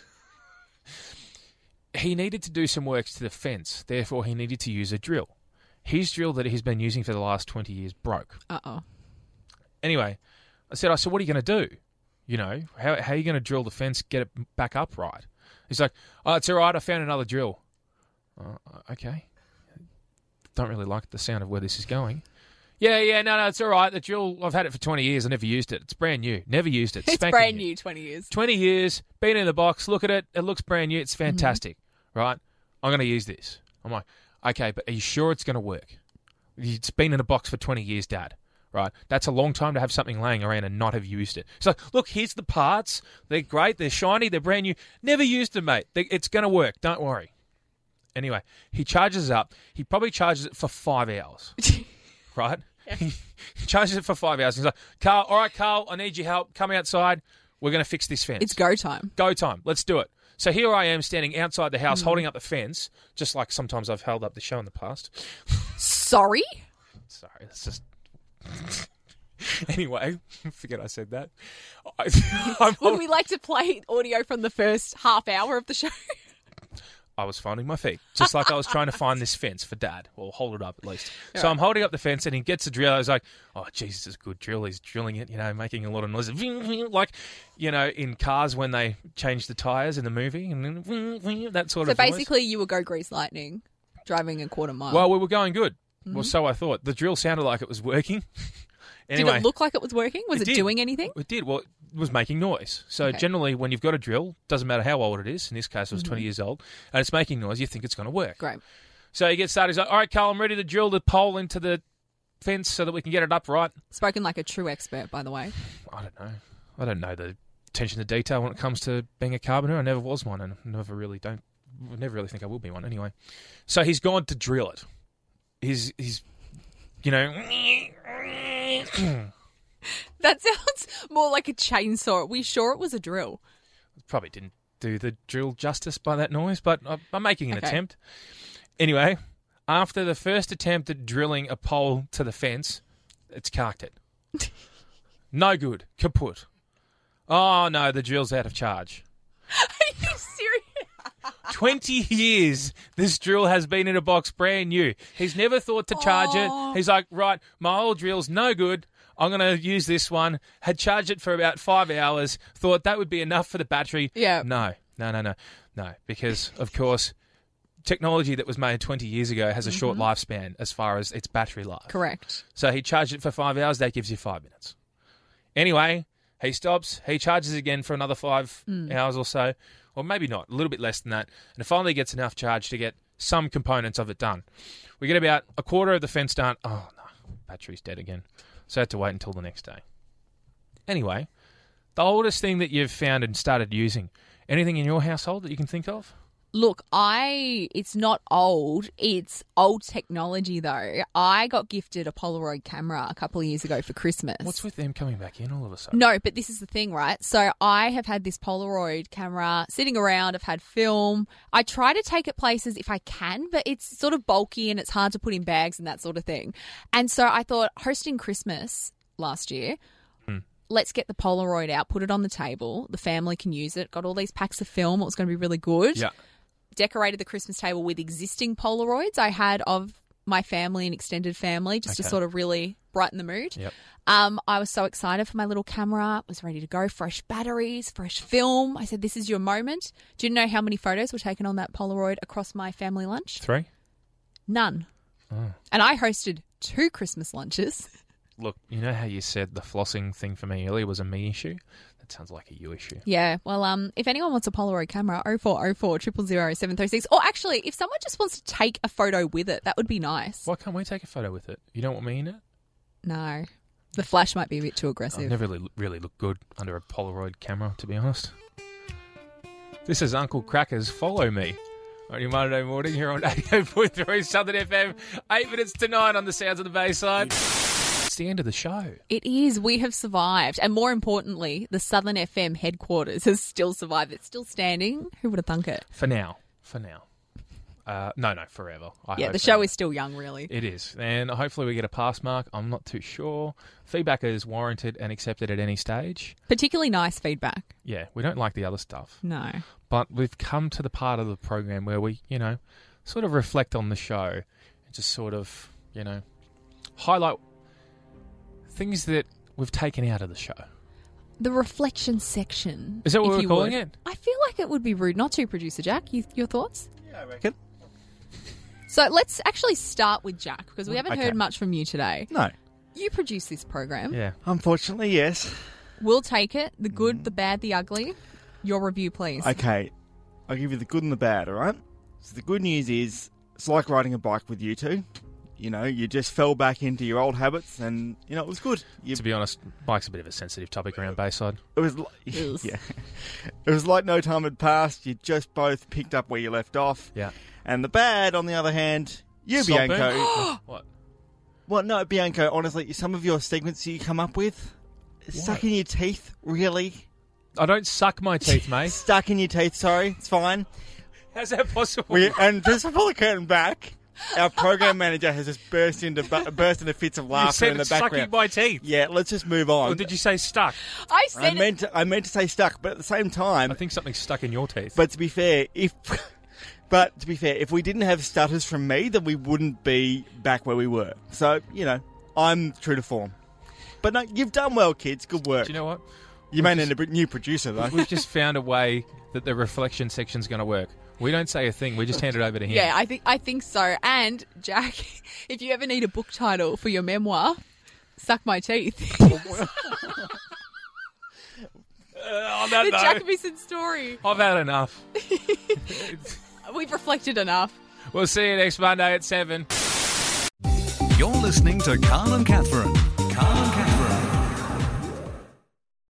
Speaker 3: he needed to do some works to the fence. Therefore, he needed to use a drill. His drill that he's been using for the last twenty years broke.
Speaker 2: Uh-oh.
Speaker 3: Anyway, I said, I said, what are you going to do? You know, how, how are you going to drill the fence, get it back up right? He's like, oh, it's all right, I found another drill. Uh, okay. Don't really like the sound of where this is going. Yeah, yeah, no, no, it's all right. The drill, I've had it for twenty years. I never used it. It's brand new. Never used it.
Speaker 2: It's
Speaker 3: Spanking
Speaker 2: brand
Speaker 3: new.
Speaker 2: new, twenty years.
Speaker 3: twenty years, been in the box, look at it. It looks brand new. It's fantastic, right? I'm going to use this. I'm like, okay, but are you sure it's going to work? It's been in a box for twenty years, Dad, right? That's a long time to have something laying around and not have used it. So, look, here's the parts. They're great. They're shiny. They're brand new. Never used them, mate. They, it's going to work. Don't worry. Anyway, he charges up. He probably charges it for five hours, right? He charges it for five hours. He's like, Carl, all right, Carl, I need your help. Come outside. We're going to fix this fence.
Speaker 2: It's go time.
Speaker 3: Go time. Let's do it. So here I am standing outside the house holding up the fence, just like sometimes I've held up the show in the past.
Speaker 2: Sorry?
Speaker 3: Sorry, that's just... Anyway, forget I said that. I, I'm
Speaker 2: Would we like to play audio from the first half hour of the show?
Speaker 3: I was finding my feet, just like I was trying to find this fence for Dad, or hold it up at least. So I'm holding up the fence, and he gets a drill. I was like, "Oh, Jesus, it's a good drill." He's drilling it, you know, making a lot of noise, like, you know, in cars when they change the tires in the movie, and then that sort
Speaker 2: So
Speaker 3: of noise.
Speaker 2: basically, you would go grease lightning, driving a quarter mile.
Speaker 3: Well, we were going good. Well, so I thought. The drill sounded like it was working. Anyway,
Speaker 2: Did it look like it was working? Was it,
Speaker 3: did.
Speaker 2: doing anything?
Speaker 3: It did. Well, it was making noise. So
Speaker 2: Okay.
Speaker 3: generally, when you've got a drill, doesn't matter how old it is. In this case, it was twenty years old, and it's making noise. You think it's going to work.
Speaker 2: Great.
Speaker 3: So he gets started. He's like, "All right, Carl, I'm ready to drill the pole into the fence so that we can get it up right."
Speaker 2: Spoken like a true expert, by the way.
Speaker 3: I don't know. I don't know the attention to detail when it comes to being a carpenter. I never was one, and never really don't. I never really think I will be one anyway. So he's gone to drill it. He's he's, you know.
Speaker 2: That sounds more like a chainsaw. Are we sure it was a drill?
Speaker 3: Probably didn't do the drill justice by that noise, but I'm, I'm making an
Speaker 2: Okay.
Speaker 3: attempt. Anyway, after the first attempt at drilling a pole to the fence, it's carked it. No good. Kaput. Oh, no, the drill's out of charge.
Speaker 2: Are you serious?
Speaker 3: twenty years this drill has been in a box brand new. He's never thought to charge
Speaker 2: Oh.
Speaker 3: it. He's like, right, my old drill's no good. I'm going to use this one. Had charged it for about five hours. Thought that would be enough for the battery.
Speaker 2: Yeah.
Speaker 3: No, no, no, no. No, because, of course, technology that was made twenty years ago has a short lifespan as far as its battery life.
Speaker 2: Correct.
Speaker 3: So he charged it for five hours. That gives you five minutes. Anyway, he stops. He charges again for another five hours or so. Or maybe not, a little bit less than that. And it finally gets enough charge to get some components of it done. We get about a quarter of the fence done. Oh, no, battery's dead again. So I had to wait until the next day. Anyway, the oldest thing that you've found and started using, anything in your household that you can think of?
Speaker 2: Look, I it's not old. It's old technology, though. I got gifted a Polaroid camera a couple of years ago for Christmas.
Speaker 3: What's with them coming back in all of a sudden?
Speaker 2: No, but this is the thing, right? So I have had this Polaroid camera sitting around. I've had film. I try to take it places if I can, but it's sort of bulky and it's hard to put in bags and that sort of thing. And so I thought, hosting Christmas last year, let's get the Polaroid out, put it on the table. The family can use it. Got all these packs of film. It was going to be really good.
Speaker 3: Yeah.
Speaker 2: Decorated the Christmas table with existing Polaroids I had of my family and extended family just to
Speaker 3: Okay.
Speaker 2: sort of really brighten the mood.
Speaker 3: Yep.
Speaker 2: Um, I was so excited for my little camera. Was ready to go. Fresh batteries, fresh film. I said, this is your moment. Do you know how many photos were taken on that Polaroid across my family lunch?
Speaker 3: Three?
Speaker 2: None.
Speaker 3: Oh.
Speaker 2: And I hosted two Christmas lunches.
Speaker 3: Look, you know how you said the flossing thing for me earlier was a me issue? That sounds like a you issue.
Speaker 2: Yeah. Well, um, if anyone wants a Polaroid camera, oh four oh four, zero zero zero, seven three six. Or actually, if someone just wants to take a photo with it, that would be nice.
Speaker 3: Why can't we take a photo with it? You don't want me in it?
Speaker 2: No. The flash might be a bit too aggressive.
Speaker 3: I've never really, really looked good under a Polaroid camera, to be honest. This is Uncle Cracker's Follow Me on your Monday morning here on eighty-eight point three Southern F M. Eight minutes to nine on the sounds of the Bayside. It's the end of the show.
Speaker 2: It is. We have survived. And more importantly, the Southern F M headquarters has still survived. It's still standing. Who would have thunk it?
Speaker 3: For now. For now. Uh, no, no, forever. I
Speaker 2: Yeah,
Speaker 3: hope
Speaker 2: the
Speaker 3: so.
Speaker 2: show is still young, really.
Speaker 3: It is. And hopefully we get a pass mark. I'm not too sure. Feedback is warranted and accepted at any stage.
Speaker 2: Particularly nice feedback.
Speaker 3: Yeah, we don't like the other stuff.
Speaker 2: No.
Speaker 3: But we've come to the part of the program where we, you know, sort of reflect on the show and just sort of, you know, highlight things that we've taken out of the show.
Speaker 2: The reflection section.
Speaker 3: Is that what
Speaker 2: if
Speaker 3: we're
Speaker 2: you
Speaker 3: calling
Speaker 2: would.
Speaker 3: it?
Speaker 2: I feel like it would be rude not to, Producer Jack. You, your thoughts?
Speaker 4: Yeah, I reckon.
Speaker 2: So let's actually start with Jack, because we haven't
Speaker 4: Okay.
Speaker 2: heard much from you today.
Speaker 4: No.
Speaker 2: You produce this program.
Speaker 3: Yeah.
Speaker 4: Unfortunately, yes.
Speaker 2: We'll take it. The good, the bad, the ugly. Your review, please.
Speaker 4: Okay, I'll give you the good and the bad, all right? So the good news is, it's like riding a bike with you two. You know, you just fell back into your old habits and, you know, it was good. You,
Speaker 3: To be honest, bike's a bit of a sensitive topic around Bayside.
Speaker 4: it was li-
Speaker 2: Yes.
Speaker 4: yeah. It was like no time had passed. You just both picked up where you left off.
Speaker 3: Yeah.
Speaker 4: And the bad, on the other hand, you,
Speaker 3: Stop
Speaker 4: Bianco.
Speaker 3: it. What?
Speaker 4: Well, no, Bianco, honestly, some of your segments you come up with, stuck in your teeth, really?
Speaker 3: I don't suck my teeth, mate.
Speaker 4: Stuck in your teeth, sorry, it's fine.
Speaker 3: How's that possible?
Speaker 4: We, and just to pull the curtain back, our program manager has just burst into bu- burst into fits of
Speaker 3: you
Speaker 4: laughter
Speaker 3: said
Speaker 4: in the
Speaker 3: it's sucking
Speaker 4: background.
Speaker 3: my teeth.
Speaker 4: Yeah, let's just move on.
Speaker 3: Or did you say stuck?
Speaker 2: I
Speaker 4: I
Speaker 2: said it.
Speaker 4: meant to, I meant to say stuck, but at the same time,
Speaker 3: I think something's stuck in your teeth.
Speaker 4: but to be fair, if but to be fair, if we didn't have stutters from me, then we wouldn't be back where we were. So you know, I'm true to form. But no, you've done well, kids. Good work.
Speaker 3: Do you know what?
Speaker 4: You may need a new producer though.
Speaker 3: We've just found a way that the reflection section's going to work. We don't say a thing. We just hand it over to him.
Speaker 2: Yeah, I think I think so. And Jack, if you ever need a book title for your memoir, Suck My Teeth.
Speaker 3: Uh, on that
Speaker 2: The
Speaker 3: note,
Speaker 2: Jack Bisson story.
Speaker 3: I've had enough.
Speaker 2: We've reflected enough.
Speaker 3: We'll see you next Monday at seven.
Speaker 1: You're listening to Carl and Catherine